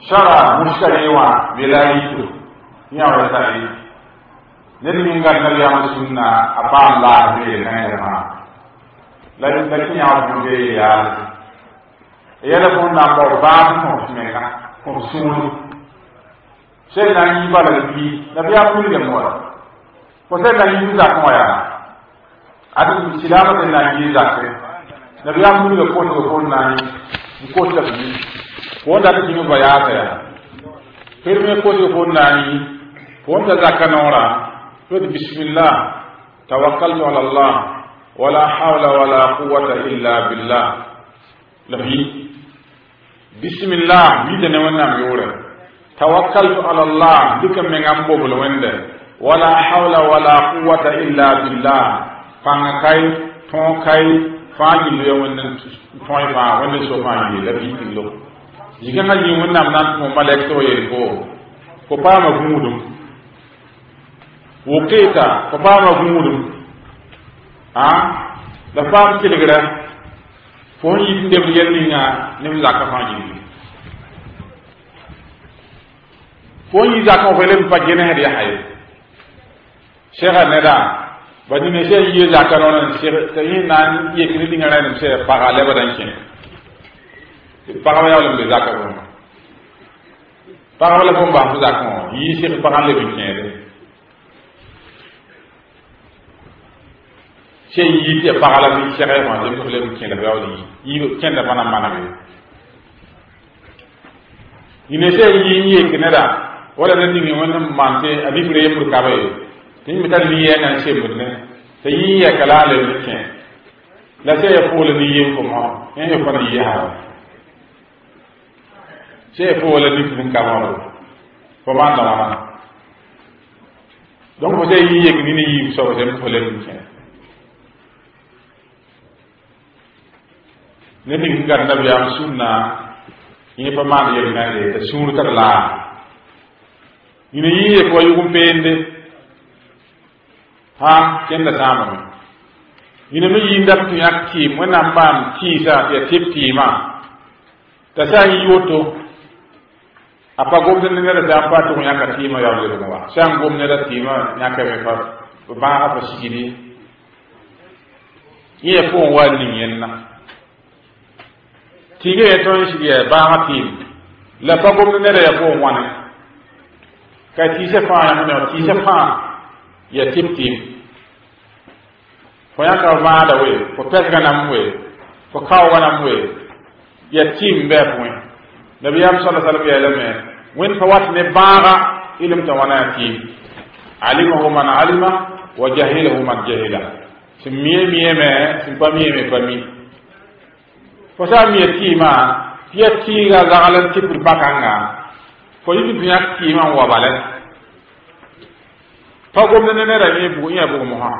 shara mushkarewa bilayitu nyawa sai nen min ga nabi am sunna apa la be na ma la ni nyawa bu be ya la ko na ko ba ko me ka ko sunu sai na yi bala bi nabi am ni ga mo ko sai na yi za ko ya adu silama de na yi za ko nabi am ni ga ko na ni ko ta bi ko da ta ba ya ta ya firme ko na ni وانت ذاك نورا بسم الله توكلت على الله ولا حول ولا قوة إلا بالله لفي بسم الله بيدنا ونام يورا توكلت على الله بك من أمبو بلوند ولا حول ولا قوة إلا بالله فانكاي تونكاي فاجي ليوان توي فا وند سو فاجي لفي كيلو يكنا يوان نام مو مالك تو يركو ko pama gumudum woketa ko pama gumudum da fam kiligra fo yi ndem yenni nga nim zakka fanji fo yi zakka ko lem fa gene hadi hay sheikha neda bani me sey yi zakka non sheikh tay nan yekri di nga nan sey fa le badan ken fa ga yawle be zakka ko parole ko mba fu zakon yi ci parole bi ñene ci yi ci parole bi ci xé ma dem ko le bi ñene baw yi kende bana manam yi ne sey yi yi ke neda wala na ni wona mante abi bre yem ka bay tin mi tal ni ye na ci mu ne te yi ye kala le bi ñene la sey ko le ni yem ko mo en ko ni ya c'est pour le livre d'un camarade comment dans donc vous avez yéeg ni yi so dem ko len ci ne ni ngar nabi am sunna ni pa ma yéeg na de te sunu tar la ni yi ko yu kumpende ha kenda sama ni ne yi ndap tu yak ci mo na mbam ci sa ya tipti ma ta sa yi yoto apa gomne ne da apa to nyaka tima ya wala ko wa sang gomne da tima nyaka me fa ba apa sigidi ye ko wali yenna tige to sigidi ba ha tim la pa gomne ne da ko wane ka ti se fa ya no ti se fa ya tim tim ko ya ka ma da we ko pesga nam we ko kaw nam we ya tim be point nabi am sallallahu alaihi wasallam ya lame wen fawat ne baga ilm tawanati alimahu man alima wa jahilahu man jahila simiye miye me simpamiye me fami ko sa miye tima fiya tiga zagalan tipur bakanga ko yibi fiya tima wa bale fa gomne ne ra ne bu ya bu mo ha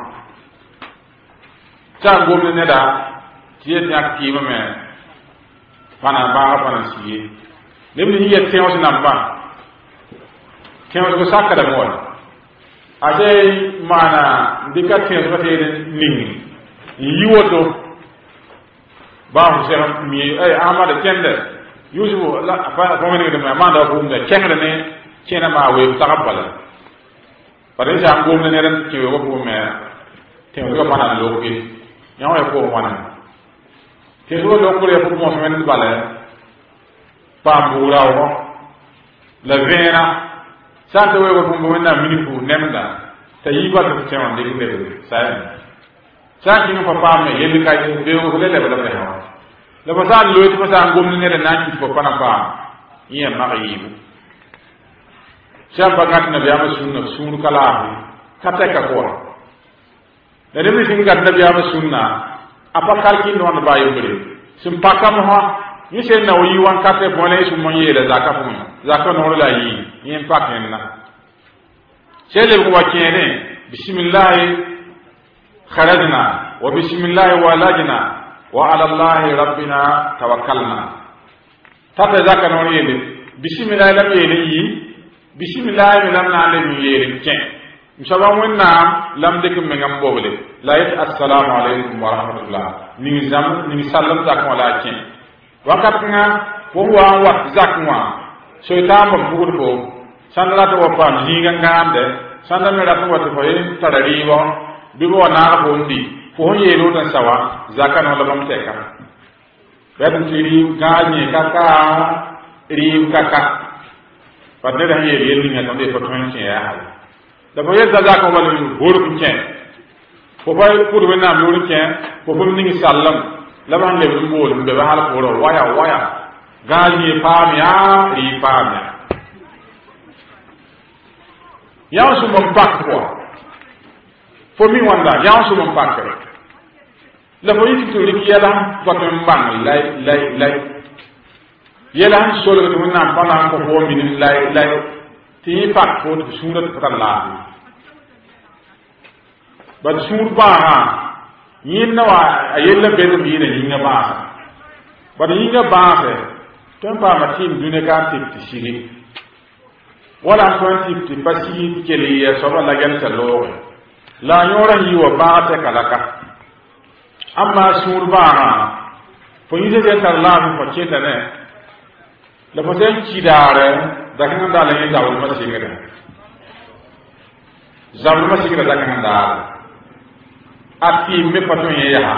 sa gomne ne da tiye tiya tima me fana ba fana siye lemni hiya teos namba teos ko sakada mo ase mana ndika teos ko te ningi yiwoto ba hu se mi ay amada kende yusufu la fa ko ngene de ma da ko ngene kengre ne kena ma we takabala pare sa ngom ne ren ci ko ko me teos ko fana lo ko nyaw ko wana teos ko lo ko re ko mo men bale pambura wo la vena sante we ko mo wona minifu nemda tayiba to tewan de ngebe sai sa ki no papa me yebi kay de ko le le ba ha la ba sa lo ti ba sa ngom ne de na ci ko pana pa yiya ma yibu sa ba gat na biya sunna sunu kala kata ka ko da de mi singa na biya sunna apa kalki no na ba yobre sim pakam ha ni sen na yi wan kate bone su mon yele zaka fu zaka no la yi yin paken na sele ko wakene bismillah kharajna wa bismillah walajna wa ala allah rabbina tawakkalna tata zaka no yele bismillah lam yele yi bismillah lam na le yele ken inshallah wonna lam de kum ngam bobule la yat assalamu alaykum wa rahmatullah ni zam ni sallam zaka wala ken wakat nga fo wa wat zakwa shaitan ba bugur ko sandala to pam jingan gamde sandala ra to to hoye tarariwo bibo na ko ndi ko ye lo tan sawa zakan wala bam teka bedum tiri ganye kaka ri kaka padne da ye yeli nga tonde ko ton ci ya hal da ko yedda zakon wala horo ko cen ko bay pour wena am lo cen ko bum ni sallam la ban le bu bol be hal ko ro waya ganye pamya ri pamya yaw su mom pak ko fo mi wanda yaw su mom pak la ko yiti to rik yala ko to mbang lay yala han solo ko na pala ko ho min lay ti pak ko surat Allah ba sur ba ha yin na wa ayella be do yina yinga ba ba yinga ba fe ton pa ma tin dune ka ti shiri wala ko ti pasi kele ya so la gan sa lo la yora yi wa ba ta kalaka amma sur ba ha fo yide de tar la ko cheta ne la fo sen ci dare da kan da la yi da wal masigara zabul masigara da kan da ati me paton ye ya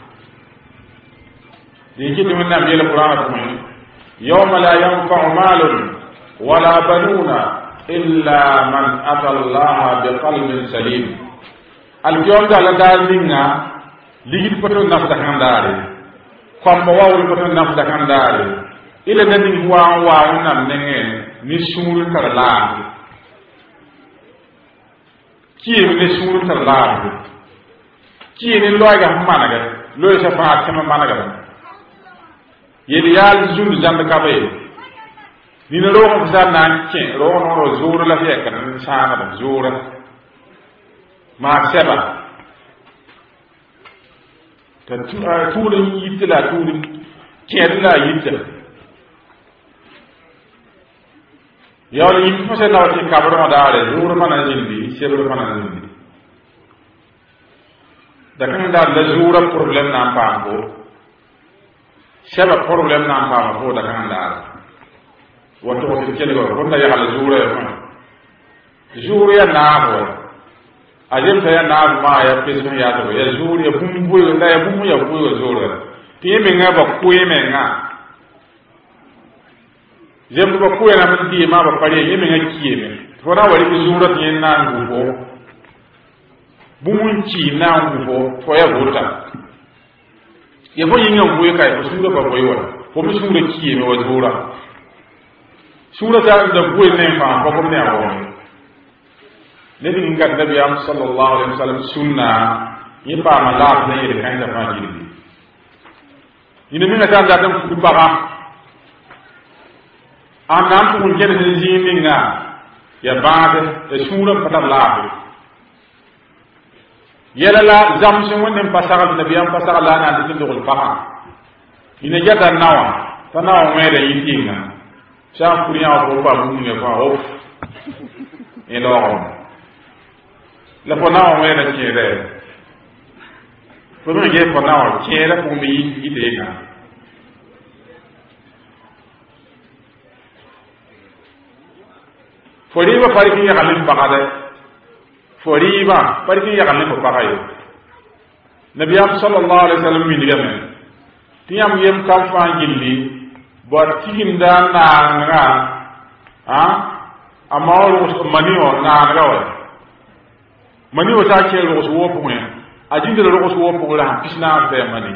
diki to na mi le qur'an ko yawma la yanfa'u malun wala banuna illa man ata Allah bi qalbin salim al jonda la dal ninga ligi paton na da kan dare kombo wawul paton na da kan dare ila nan ni wa nam nenge ni suru tarla ki ni suru tarla ki ni loyga managa loy sa fa sama managa yedi yal zul jand kabe ni no ro sa nan ci ro no zur la fi kan sana ba zur ma seba ta turin yitla turin kella yitla yawli yit fa se law ci kabro ma daale zur mana jindi sebro mana jindi da kan da la zura problem na pango seba problem na pango da kan da wato ko kele ko da ya la zura ya na ho ajem ta ya na ma ya peso ya to ya zura ya bumbu da ya bumbu ya bu zura ti me nga ba ku me nga jem ba ku na ma ti ma ba pare ye me nga ki me to na wari zura ti na ngubo bumunci na ngubo to ya bota ya bo yin ngubo kai ko sura ba boy wa ko mi sura kiye me wa zura sura ta da boy ne fa ko ko ne awo ne bi ngat nabi am sallallahu alaihi wasallam sunna yi pa ma la ne yi kan da fa ji ni mi ngata da tam ku ba ha anam ku ngene ne ji nga ya ba de sura pa la yela la zamsun wonen pasagal nabiyam pasagal na dikin dogul faha ina jata nawa tanawa mede yitinga sa kuriya ko ba mun ne fa of elo la pona o mede kire ko no je pona o kire ko mi yitenga fori ba farki ya halin bagade foriba parki ya galle ko pagayo nabiyam sallallahu alaihi wasallam min diga men tiyam yem kam fa gilli bo tiginda na nga amawol ko maniyo na nga wa maniyo ta ce ro so wo punya ajinde ro so wo punya la pisna fe mani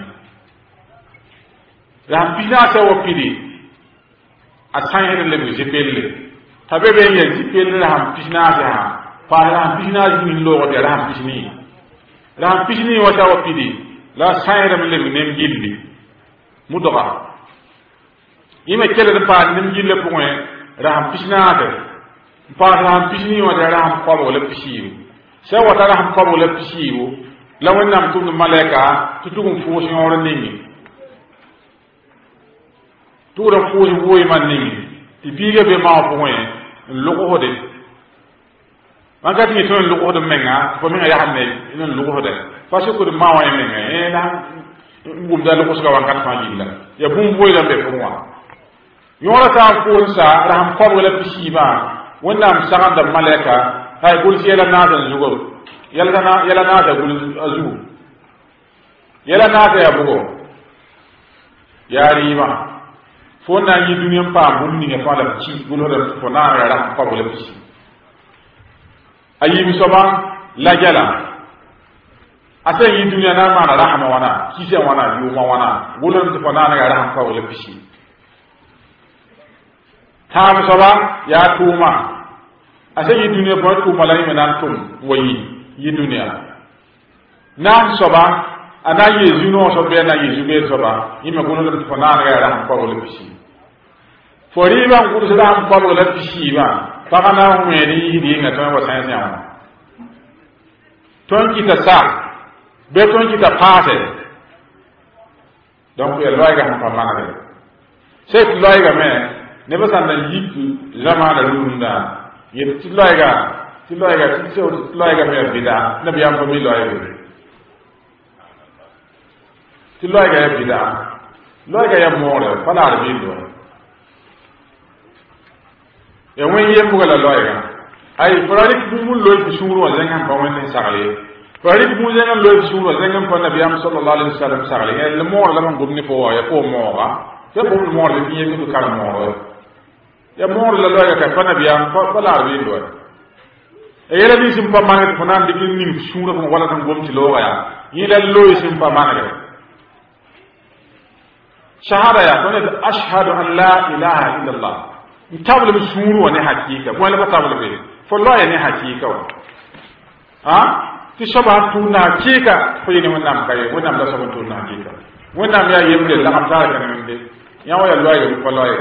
la pisna se wo pidi asayre le mi jepelle tabebe ye jepelle la pisna se ha para pisna min lo de ram pisni wata wapidi la sayra min le nem gilli mudoga yime kele de pa nem gille point ram pisna de pa ram pisni wata ram ko wala pisiru se wata ram ko wala pisiru la wonnam tum malaika tutugum fuusi ngoro ningi tuura fuusi woy man ningi ti biga be ma point lo ko hode magati ni ton lugo do menga ko menga ya hamne non lugo de parce que de mawa menga na ngum da lugo ska wankat fa jilla ya bum boy la be ko wa yõra ta ko sa raham ko wala pisiba wẽnnaam saganda malɛka hay gʋls yɛla naasa zugo yɛla naasa gʋl zugu yɛla naasa ya bʋgo yaa rɩɩmã fo na n yɩ dũniyã n paam bũmb ninga fãa la ki gʋlsda fo naana ya raham ko wala pisi a yɩɩm soaba la gɛla a sẽn yɩ dũniyã na n maana rahama wãna kisã wãna yʋʋma wãna gʋlsd tɩ fo naana ya raham ko wala pisi taam soaba yaa tʋʋma a sẽn yɩ dũniyã bõe tʋʋma la yẽ me na n tʋm wa yɩ dũniyã naam soaba a na n yee zu-noog soab bɩ a na n yee zu-beed soaba yẽ me gʋlsd tɩ fo naanega ya rasem koabg la pisi fo rɩɩbã n gʋls rasem koabg la pisiibã pagã na n wẽed n yɩsd yɩnga tõe wa sãn zẽ wã tõe n kɩta sa bɩ tõe n kɩta paase donc ya loɛɛgã sẽn pa manegɛ sek loɛɛgame nebã sãn na yik zamaana rũndã yet tɩ loɛɛga me ya bɩda nabiyaam pa mi loɛɛge tɩ loɛɛga ya bɩda loɛɛga ya moore pa laad bɩ loɛ ya wẽn yembga la loɛɛga ay fo ra rɩk bũmb n loe tɩ sũur wã zẽng sẽn pa wẽnd n sagle fo ra rɩk bũmb zẽng n loe tɩ sũur wã zẽng n pa nabiyaam sallallahu alaihi wasallam sagle yẽl moor la man gom ne fo wa ya fo mooga ya bũmb moor le tɩ yẽ tɩ kar moor ya moor la loɛɛga ka pa nabiyaam pa laad bɩ loɛ yɛla nin sẽn pa manegd fo na n dɩk ning sũurã fõ wala sẽn gom tɩ looga yaa yẽ la loe sẽn pa manegd shahada ya tõnd d ashhadu an la ilaha illa allah n tablem sũur wã ne hakɩɩka bõe la pa tablbe fo loɛɛ ne hakɩɩka wa tɩ soaba sẽn tʋʋm na hakɩɩka fo yẽ ne wẽnnaam ka ye wẽnnaam la soab n tʋʋm na hakɩɩka wẽnnaam yaa yembre lagm taara ka nemende yã wa ya loɛɛga pa loɛɛga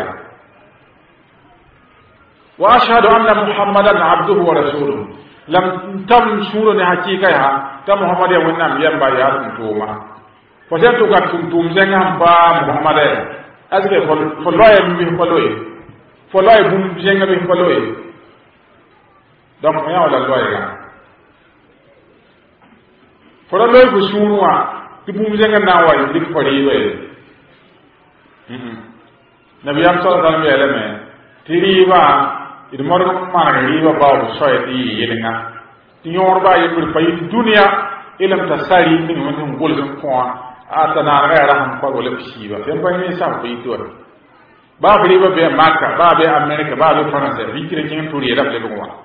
wa ashhadu anna muhammadan abduhu wa rasuluhu lam tam sũurã ne hakɩɩka yaa t'a mohamad ya wẽnnaam yɛmba yaa tʋm tʋʋma fo sẽn tʋka tʋm zẽng sẽn pa mohamada aske fo loɛɛ bɩ pa loe fo loɛɛ bũmb zẽngã bɩ pa loe donc fo yã wala loɛɛga fo ra loe fo sũur wã tɩ bũmb zẽngã na n wa dɩk fo rɩɩba ye nabiyaam sa sallam yeelame tɩ rɩɩbã d modg n maneg rɩɩbã baoog soɛ tɩ yɩ yɩlenga tɩ yõorba a yembr pa yɩ dũniyã ilm t'a sari ning wẽnd sẽn gʋls n kõa a ta naanega ya rasem koabg la pisiiba tɩ pa yẽ sãn fo yɩ tɩ wa baa fo rɩɩbã bɩ a maka baa bɩ amerika baa bɩ fransɛ vikra kẽng n tʋʋr yeela f lebg wã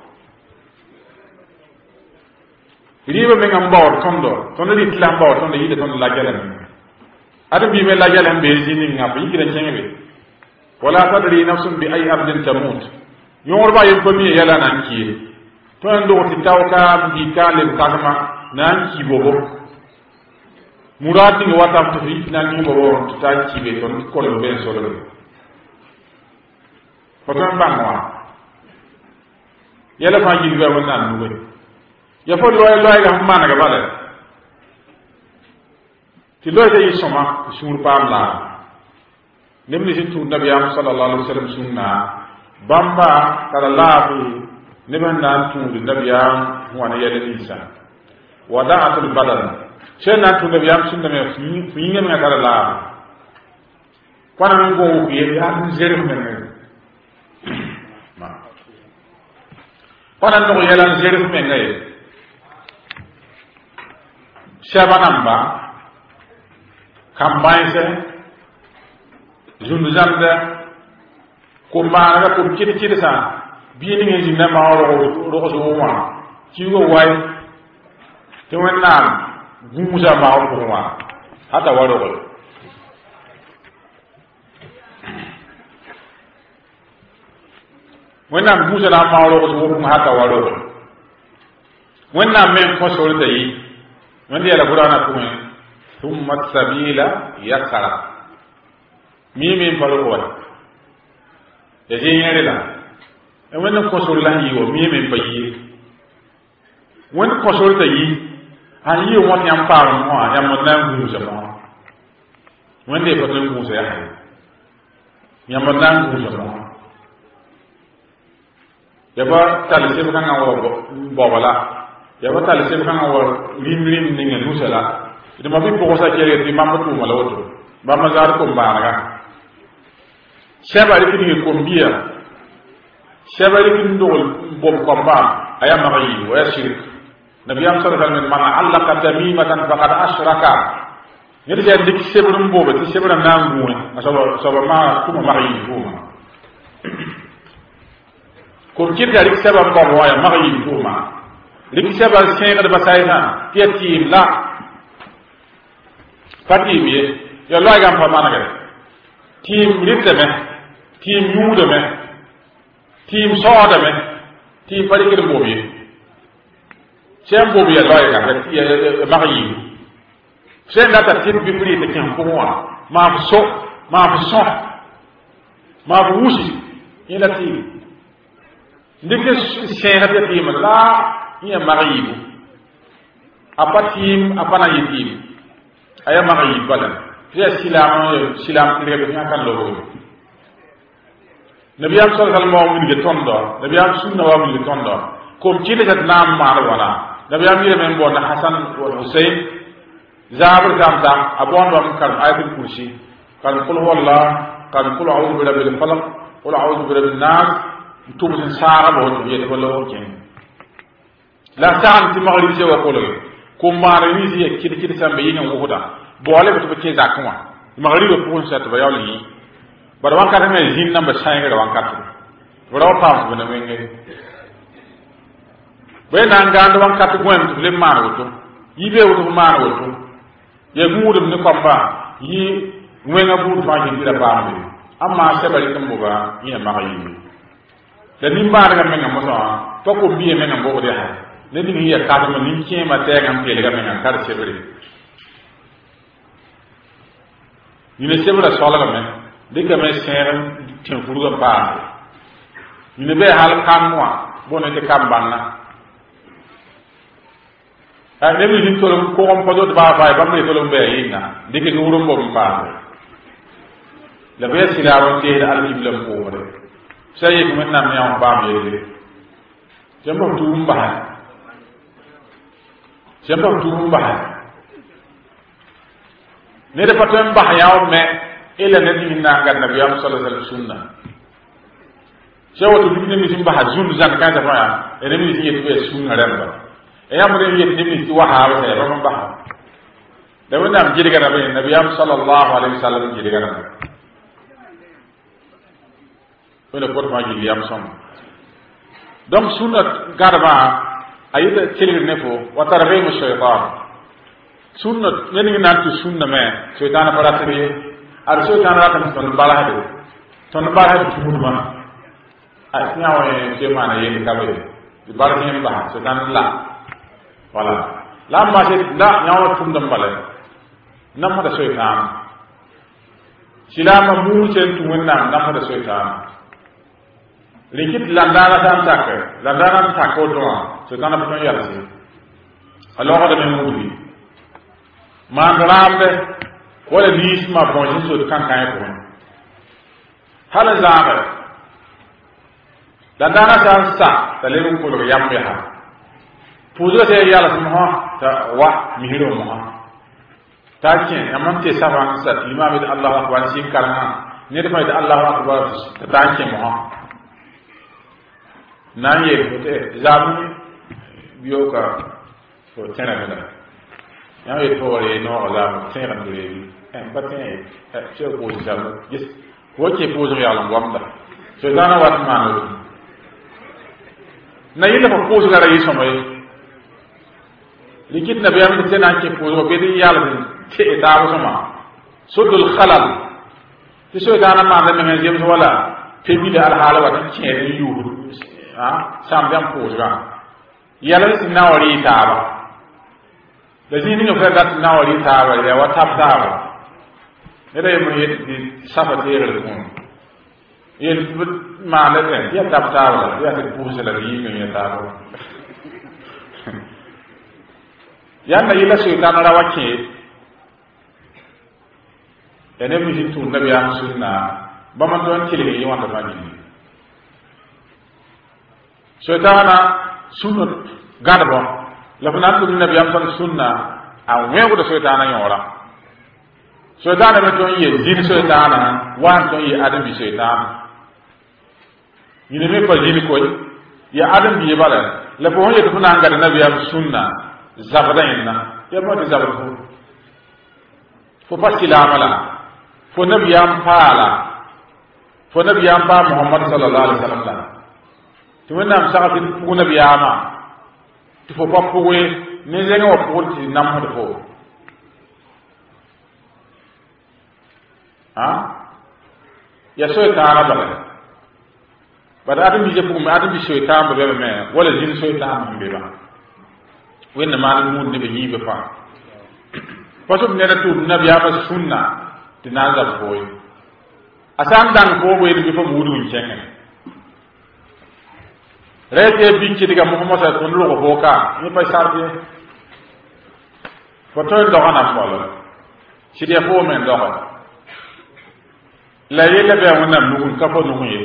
rɩɩbã meng n baood tõndo tõnd rɩt la n baood tõnd yɩɩda tõnd la gɛla meng ad n bɩɩme la gɛla n bee zĩ ninga fo yikra kẽngbe wala tadri nafsun bi ay ardin tamut yõorba a yem pa mi yɛla na n kɩɩle tõe n dog tɩ tao ka n bɩ ka n leb kagma na n ki bobo murad ninga watam tɩ fo yik na n kẽ bobo tɩ ta n kibe tõnd kolb ben solge fo tõe n bãng wã yɛla fãa yilga wẽnnaam nuge ya fo loɛɛga sẽn manega bala tɩ loɛɛga yɩ sõma tɩ sũur paam laam neb ne sẽn tũud nabiyaam sallallahu alaihi wasallam sũnna bãmba tara laabe neb sẽn na n tũud nabiyaam wãna yɛl ninsã wada'atul badal sẽn na n tũud nabiyaam sũnname fo yĩngã menga tara laabe pãna men gõ wʋk yel yaa sẽn zerf menge pãna n nog yɛla n zerf menga ye sɛba namba kambãensɛ zũnd zãmda kom-bãanega kom-kɩd-kɩdsã bii ning n zĩnda maa rogs wʋmã kiuga wai tɩ wẽnnaam gũusa maa pʋgẽ wã hata wa roge wẽnnaam gũusa na n maa rogs wʋmã hata wa roge wẽnnaam men kõ sorda yɩ wẽnd yɛla qur'ana pʋgẽ thumma sabila yasara mimi n pa rog wa ya zĩ yẽre la wẽnd n kõsor la n yɩ wa mimi n pa yɩɩ wẽnd kõsor t'a yɩ sãn yɩ wõt yãmb paam wã yãmb n na n gũusa mõ wẽnd ye pa tõe n gũusa yaa yãmb n na n gũusa mõ ya pa tall seb-kãngã wa boaba la ya pa tall seb-kãngã wa rim-rim ninga nusa la d ma bɩ pʋgsa kelg tɩ bãmb tʋʋma la woto bãmb zaad kom-bãanega shebari kini kombiya shebari kini dol bom komba aya magi wa shirk nabiyam sallallahu alaihi wasallam man allaka tamimatan faqad ashraka ngir je dik sebrum bobe ti sebram nangu asaba ma kuma magi kuma ko kirda rik sebam bobo aya magi kuma rik sebal seyga ba sayna tiatim la fatimiye ya lo gam fa managa tim ritame tim yudame tim sodame tim farikir bobi sem bobi ya lo ga ya magi sen la ta tim bi pri te kem ko ma so ma wusi ila ti ndike seyga te tim la ya magi apatim apana yitim aya magi balan ya silam ndege bi kan lo nabiyam sallallahu alaihi wasallam min ge tondo nabiyam sunna wa min ge tondo ko ci le nam mar wala nabiyam yire men bon hasan wa husayn zabir zamta abon wa kan ayatul kursi kan qul huwallah kan qul a'udhu bi rabbil falaq qul a'udhu bi rabbin nas tubun sa'a bo yede ko lo ken la sa'an ti maghrib je wa ko lo ko mare ni je kiti sambe yin wuhuda boole be ke zakwa maghrib ko on sa to yawli bar wankata me zin namba sayga da wankata wala pass bana menge be nan gando wankata gwen to le mar woto yibe woto mar woto ye gudum ne komba yi wenga budu fa ji da baambe amma sebali kambo ba yi ma yi da nimba daga menga moso to ko biye menga mbo de ha ne dingi ya ka ma nin ke ma te ngam pele ga menga kar sebali ni le sebala sola ga men dika me seren tin furuga pa ni be hal kamwa bono te kambanna ay ne mi tolo ko ko podo ba ba ba me tolo be yina dika nguru mbom pa la be silaro te al iblam ko re sai ko men nam yaw ba me le jamba tumba ne de patem ba yaw me ila nabi na ga nabi sallallahu alaihi wasallam sunna shawatu dibne mi simba hazun zan ka da fa ene mi ti yetu sunna ramba e amure yet ni mi ti waha wa sai ron ba da wannan jiri ga nabi sallallahu alaihi wasallam jiri ga nabi wala ko ma jiri am som donc sunna garba ayida tilir nefo wa tarbiyu shaytan sunna neni nanti sunna me shaytan paratri arso tanara kan ton balahade tumuma asnya wa ke mana yin kabe di barkin ba so tan la wala la ma se da nyawa tum dam bale nam da shaytan silama mu sen tumunna nam da shaytan likit landana tan takke landana takko do so tan ba ton yalsi alors da men mudi man rambe wala lis ma bonji so kan kan ko hala zaaba da dana sa talelum ko lo yambe ha puzo se yalla subha ta wa mihiro mo ta ken amante saban sa imam bi allah akbar sin kalma ne da mai da allah akbar ta ken mo nan ye ko te zabu biyo ka ko tana da ya ye to re no la tana da re batin ce ko jamu yes ko ke pozo ya lan wamda so dana wat manu na yile ko pozo gara yiso mai likit na biya mi tena ke pozo be di yalla ke ta sama sudul khalal ti so dana ma da men jem wala te bi da al hala wa ke ri yu ha sam dam pozo ga yalla sin na wari ta ba da zini no fa da na wari ta ba ya wa tap ta ba nere mo yet di safa tere ko yen ma le ne ya tapta wala ya te puse la yi ngi ta ko ya na yila shaytan ra wake ene mi hitu nabi am sunna ba man don kile yi wanda ba ni shaytana sunna gadabo la fa nan nabi am sunna a wewu da shaytana yora shaytan me ton ye jin shaytan wan ton ye adam bi shaytan ni me pa jin ko ya adam bi bala la ko ye to na ngada nabiyam sunna zabda inna ya mo de zabda fo pasila mala fo nabiyam pala fo nabiyam pa muhammad sallallahu alaihi wasallam to wona am saka tin fu nabiyama to fo papu we ne zenga wa ko ti nam ho fo ha ya shaytan bala bada adam bi je fu adam bi shaytan ba be me wala jin shaytan be ba wenna ma mu ne be yibe fa fasum ne da tu nabiyama sunna tinaza boy asan dan ko boy bi fa mudu ncenga rete bi ci diga muhammad sallallahu alaihi wasallam ko boka ni pay sarbi foto ndo ana folo ci dia fo men do la yele be wona nugun ka fo nugun ye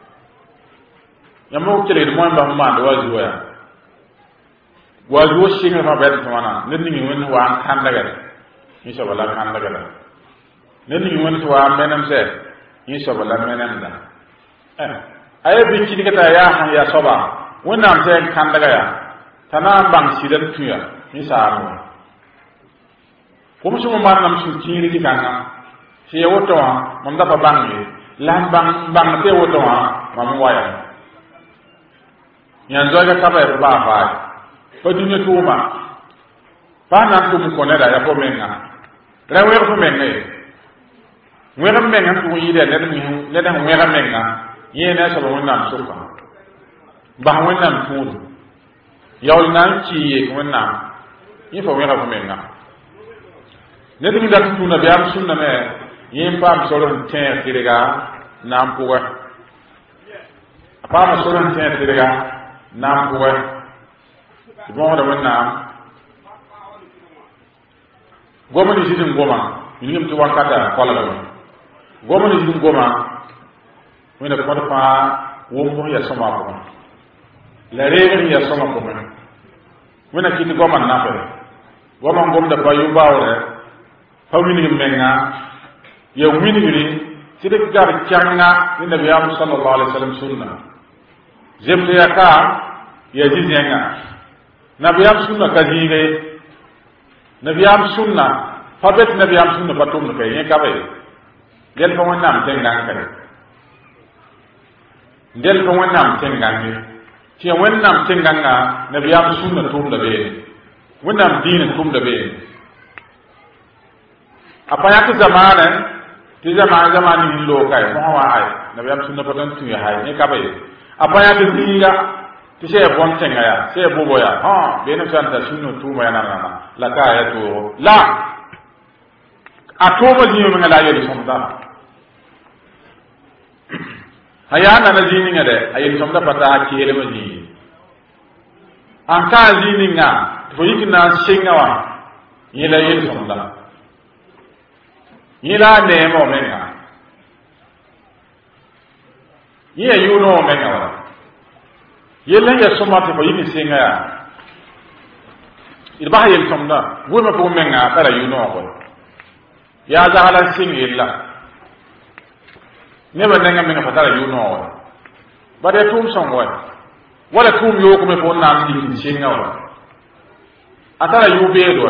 yamo ci le mo mba ma do wazi ya wazi wo singa ma be twana ne ni won wa kan daga ni so wala kan daga ne ni won to wa menam se ni so wala menam da ay bi ci digata ya han ya soba wonam te kan daga ya tana bang sidan tuya ni sa mo ko musu mo manam su ci ri kan ci ya woto wa mom da fa bang ni lan bang te woto wa mam waya nyan zoga ka ba fa ko dunya tuma pa na tum ko ne da ya ko menga rewe ko menga ngwera menga ko yide ne da ngwera menga yena sabo wonnam suka ba wonnam tudu yawl nan ci ye wonnam yi fa ngwera ko menga ne dum da tuna bi am sunna me yim pam solon ten tiriga nam puwa pam solon ten tiriga nam puwa bon da wonnam goma ni sidin goma ni ngim tu wakata kola goma ni sidin goma wena ko fa wo ya sama ko la regen ya sama ko wena kiti goma na fa goma ngom da bayu bawre fawini menga ya wini giri sidik gar changa ni nabi sallallahu alaihi wasallam sunna jemte ya ka ya jizenga nabi sunna kazire nabi sunna fabet nabi sunna patum ke yen kabe del ko wonnam tengan kare del ko wonnam tengan ni ti wonnam tengan nga nabi sunna tum da be wonnam dinin tum da be apa ya ke zamana ti zamani lo kai mo wa ai nabi sunna patam tu ya hay ni kabe apa ya ke dinga ti se bon tenga ya se bobo ya ha be no santa sunna tu ma na la ka ya to la atoma ni mo ngala yeli somda hayana na jini ngade ayeli somda pata ki ele mo ni an ka jini nga to yikina singa wa yela yeli somda yila ne mo menga ye yuno menga wa yela ya soma to yimi singa ya ilba yeli somda wo ma ko menga kala yuno ko ya zahala sing illa ne ba nga menga fatara yuno wa ba de tum song wa wala tum yo ko me fo na ndi singa wa atara yu be do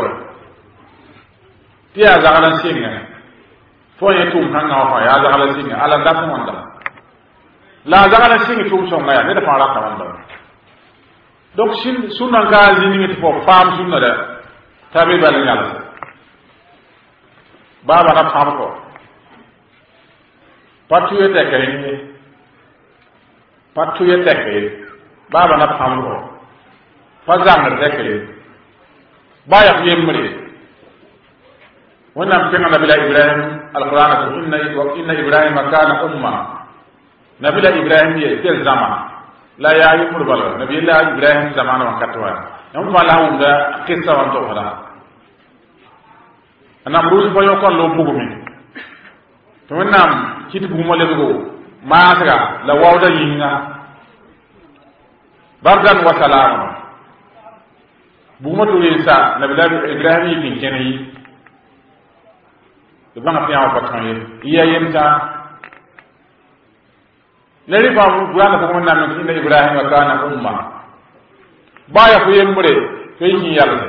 ya zahala singa fo ye tum hanga wa ya zahala singa ala da ko onda la zahala singa tum song ya ne da fara ka onda donc sin sunan ga zini ngi fo fam sunna da tabi bal yalla baba na fam ko patu yete kay baba na fam ko fazang de kay baya yemri wannan fin nabila ibrahim alquran inna ibrahim kana umma nabila ibrahim ye tel zaman la ya yi murbal nabila ibrahim zamana wa katwa yam wala hunda qissa wa to hada anam ruus fa yokon lo bugumi to nam kiti bugumo le bugo maasga la wawda yinga bardan wa salam bugumo to yesa nabila ibrahim yi kene yi bãng pẽa wã pa tõe ye ya yemsa la rɩ fãa goaanda pʋgẽ wẽnnaam tɩ inna ibrahima kana umma baa ya fo yembre fo y kẽ yalse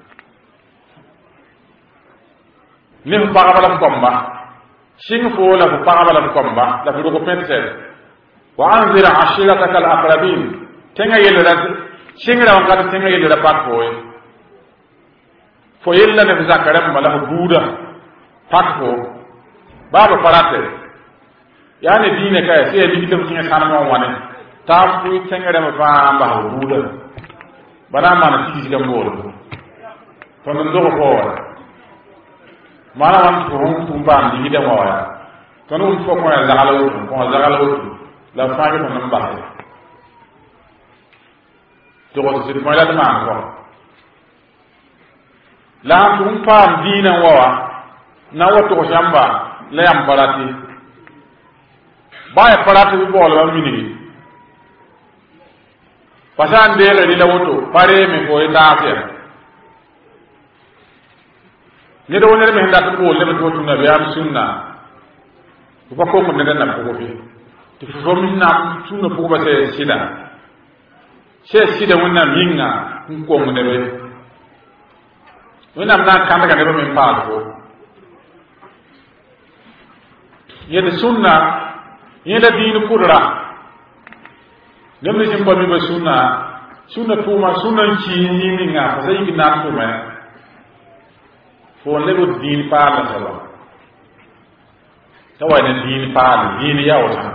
ne fo pagba la f kõmba sɩng fo la fo pagba la f kõmba la fo rog pẽdsɛ wa anzir ashirataka alaqrabin tẽngã yellra sɩngrã wã kat tẽngã yellra pak foye fo yella ne f zakã rẽmba la fo buuda pak fo baaba pa rate yaa ne diine ka sẽn ya ligd f kẽ sãnmã wã wãne t'a f pʋɩ tẽngã rẽmba fãa n bas fo buuda ba na n maan tigsga n boole tõnd n dog fo wa maana wãn tɩ fo tʋm paam ligdã wã wa tõnd wʋm fo kõ ya zagl woto kõ zagl woto la f fãa tõnd n base togs sɩd fõ la d maan kõ la sãn tʋm paam diinã wã wa na wa togs yãmba la yãmb pa rate baa ya pa rate bɩ baoolmã minigi pa sã n deega rɩ la woto pa reeme fo ye taasya ned wo ned me sẽn dat n bool leb tɩ woto nabiyaam sũnna fo pa kong ned n na pʋgẽ fe tɩ fo na sũnna pʋgba sɩda sɩda wẽnnaam yĩnga n kong nebe wẽnnaam na n kãndga neb me n paal fo yẽd sũnna yẽda diin pʋdra neb me sẽn pa mi ba sũnna tʋʋma sũnna n kiis yĩnga fa sa yik naam tʋme fo n lebd diin paala soaba ta wa ne diin paal diin yaoota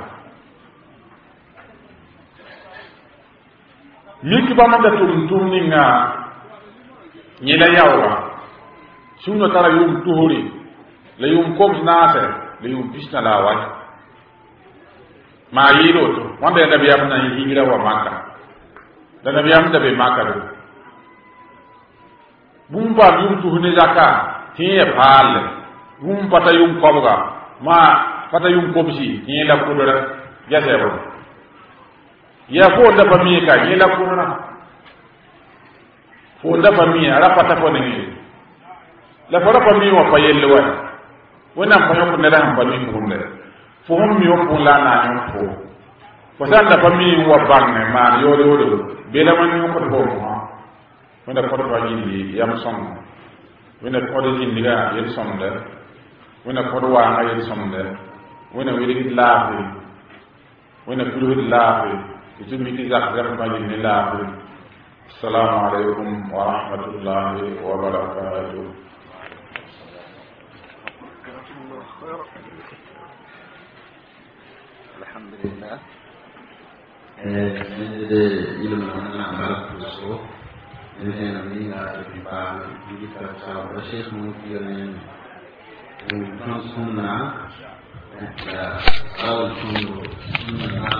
mik bãmb da tʋm ninga yẽ la yaoora sũnna tara yʋʋm tusri la yʋʋm koms naasɛ la yʋʋm pisnã la a wa maa yɩɩd woto wãnda ya nabiyaam na n yigra wa maka la nabiyaam da be maka do bũmb paam yʋʋm tus ne zaka tɩ yẽ ya paalle bũmb pa ta yʋʋm kobga maa pa ta yʋʋm kobsi tɩ yẽ la kʋdra yasɛbr ya foonda pa mie ka yẽ la kʋdra foonda pa mie a ra pa ta fo nengẽ la fo ra pa mie wã pa yell wa wẽnnaam pa yõk neda sẽn pa mi pʋgẽnde fo fõn mi wã pʋgẽ la a na n yõk fo fo sã n da pa mi wa bãnge maan yood bela wẽnd yõkd foomã wẽnda kõd fa yĩndi yam sõmda wẽnda kõd zĩndga yel sõmda wẽnda kõd waanga yel sõmda wẽnda wilgd laafɩ wẽnda pulsd laafɩ tɩ tɩ mi tɩ zak zãm fa yĩnd ne laafɩ assalamu alaikum wa rahmatullahi wa barakatuh. Alhamdulillah. Ilmu mana amal khusus. Ini nanti ada di bawah di kerja proses mungkin yang sunnah. Kalau sunnah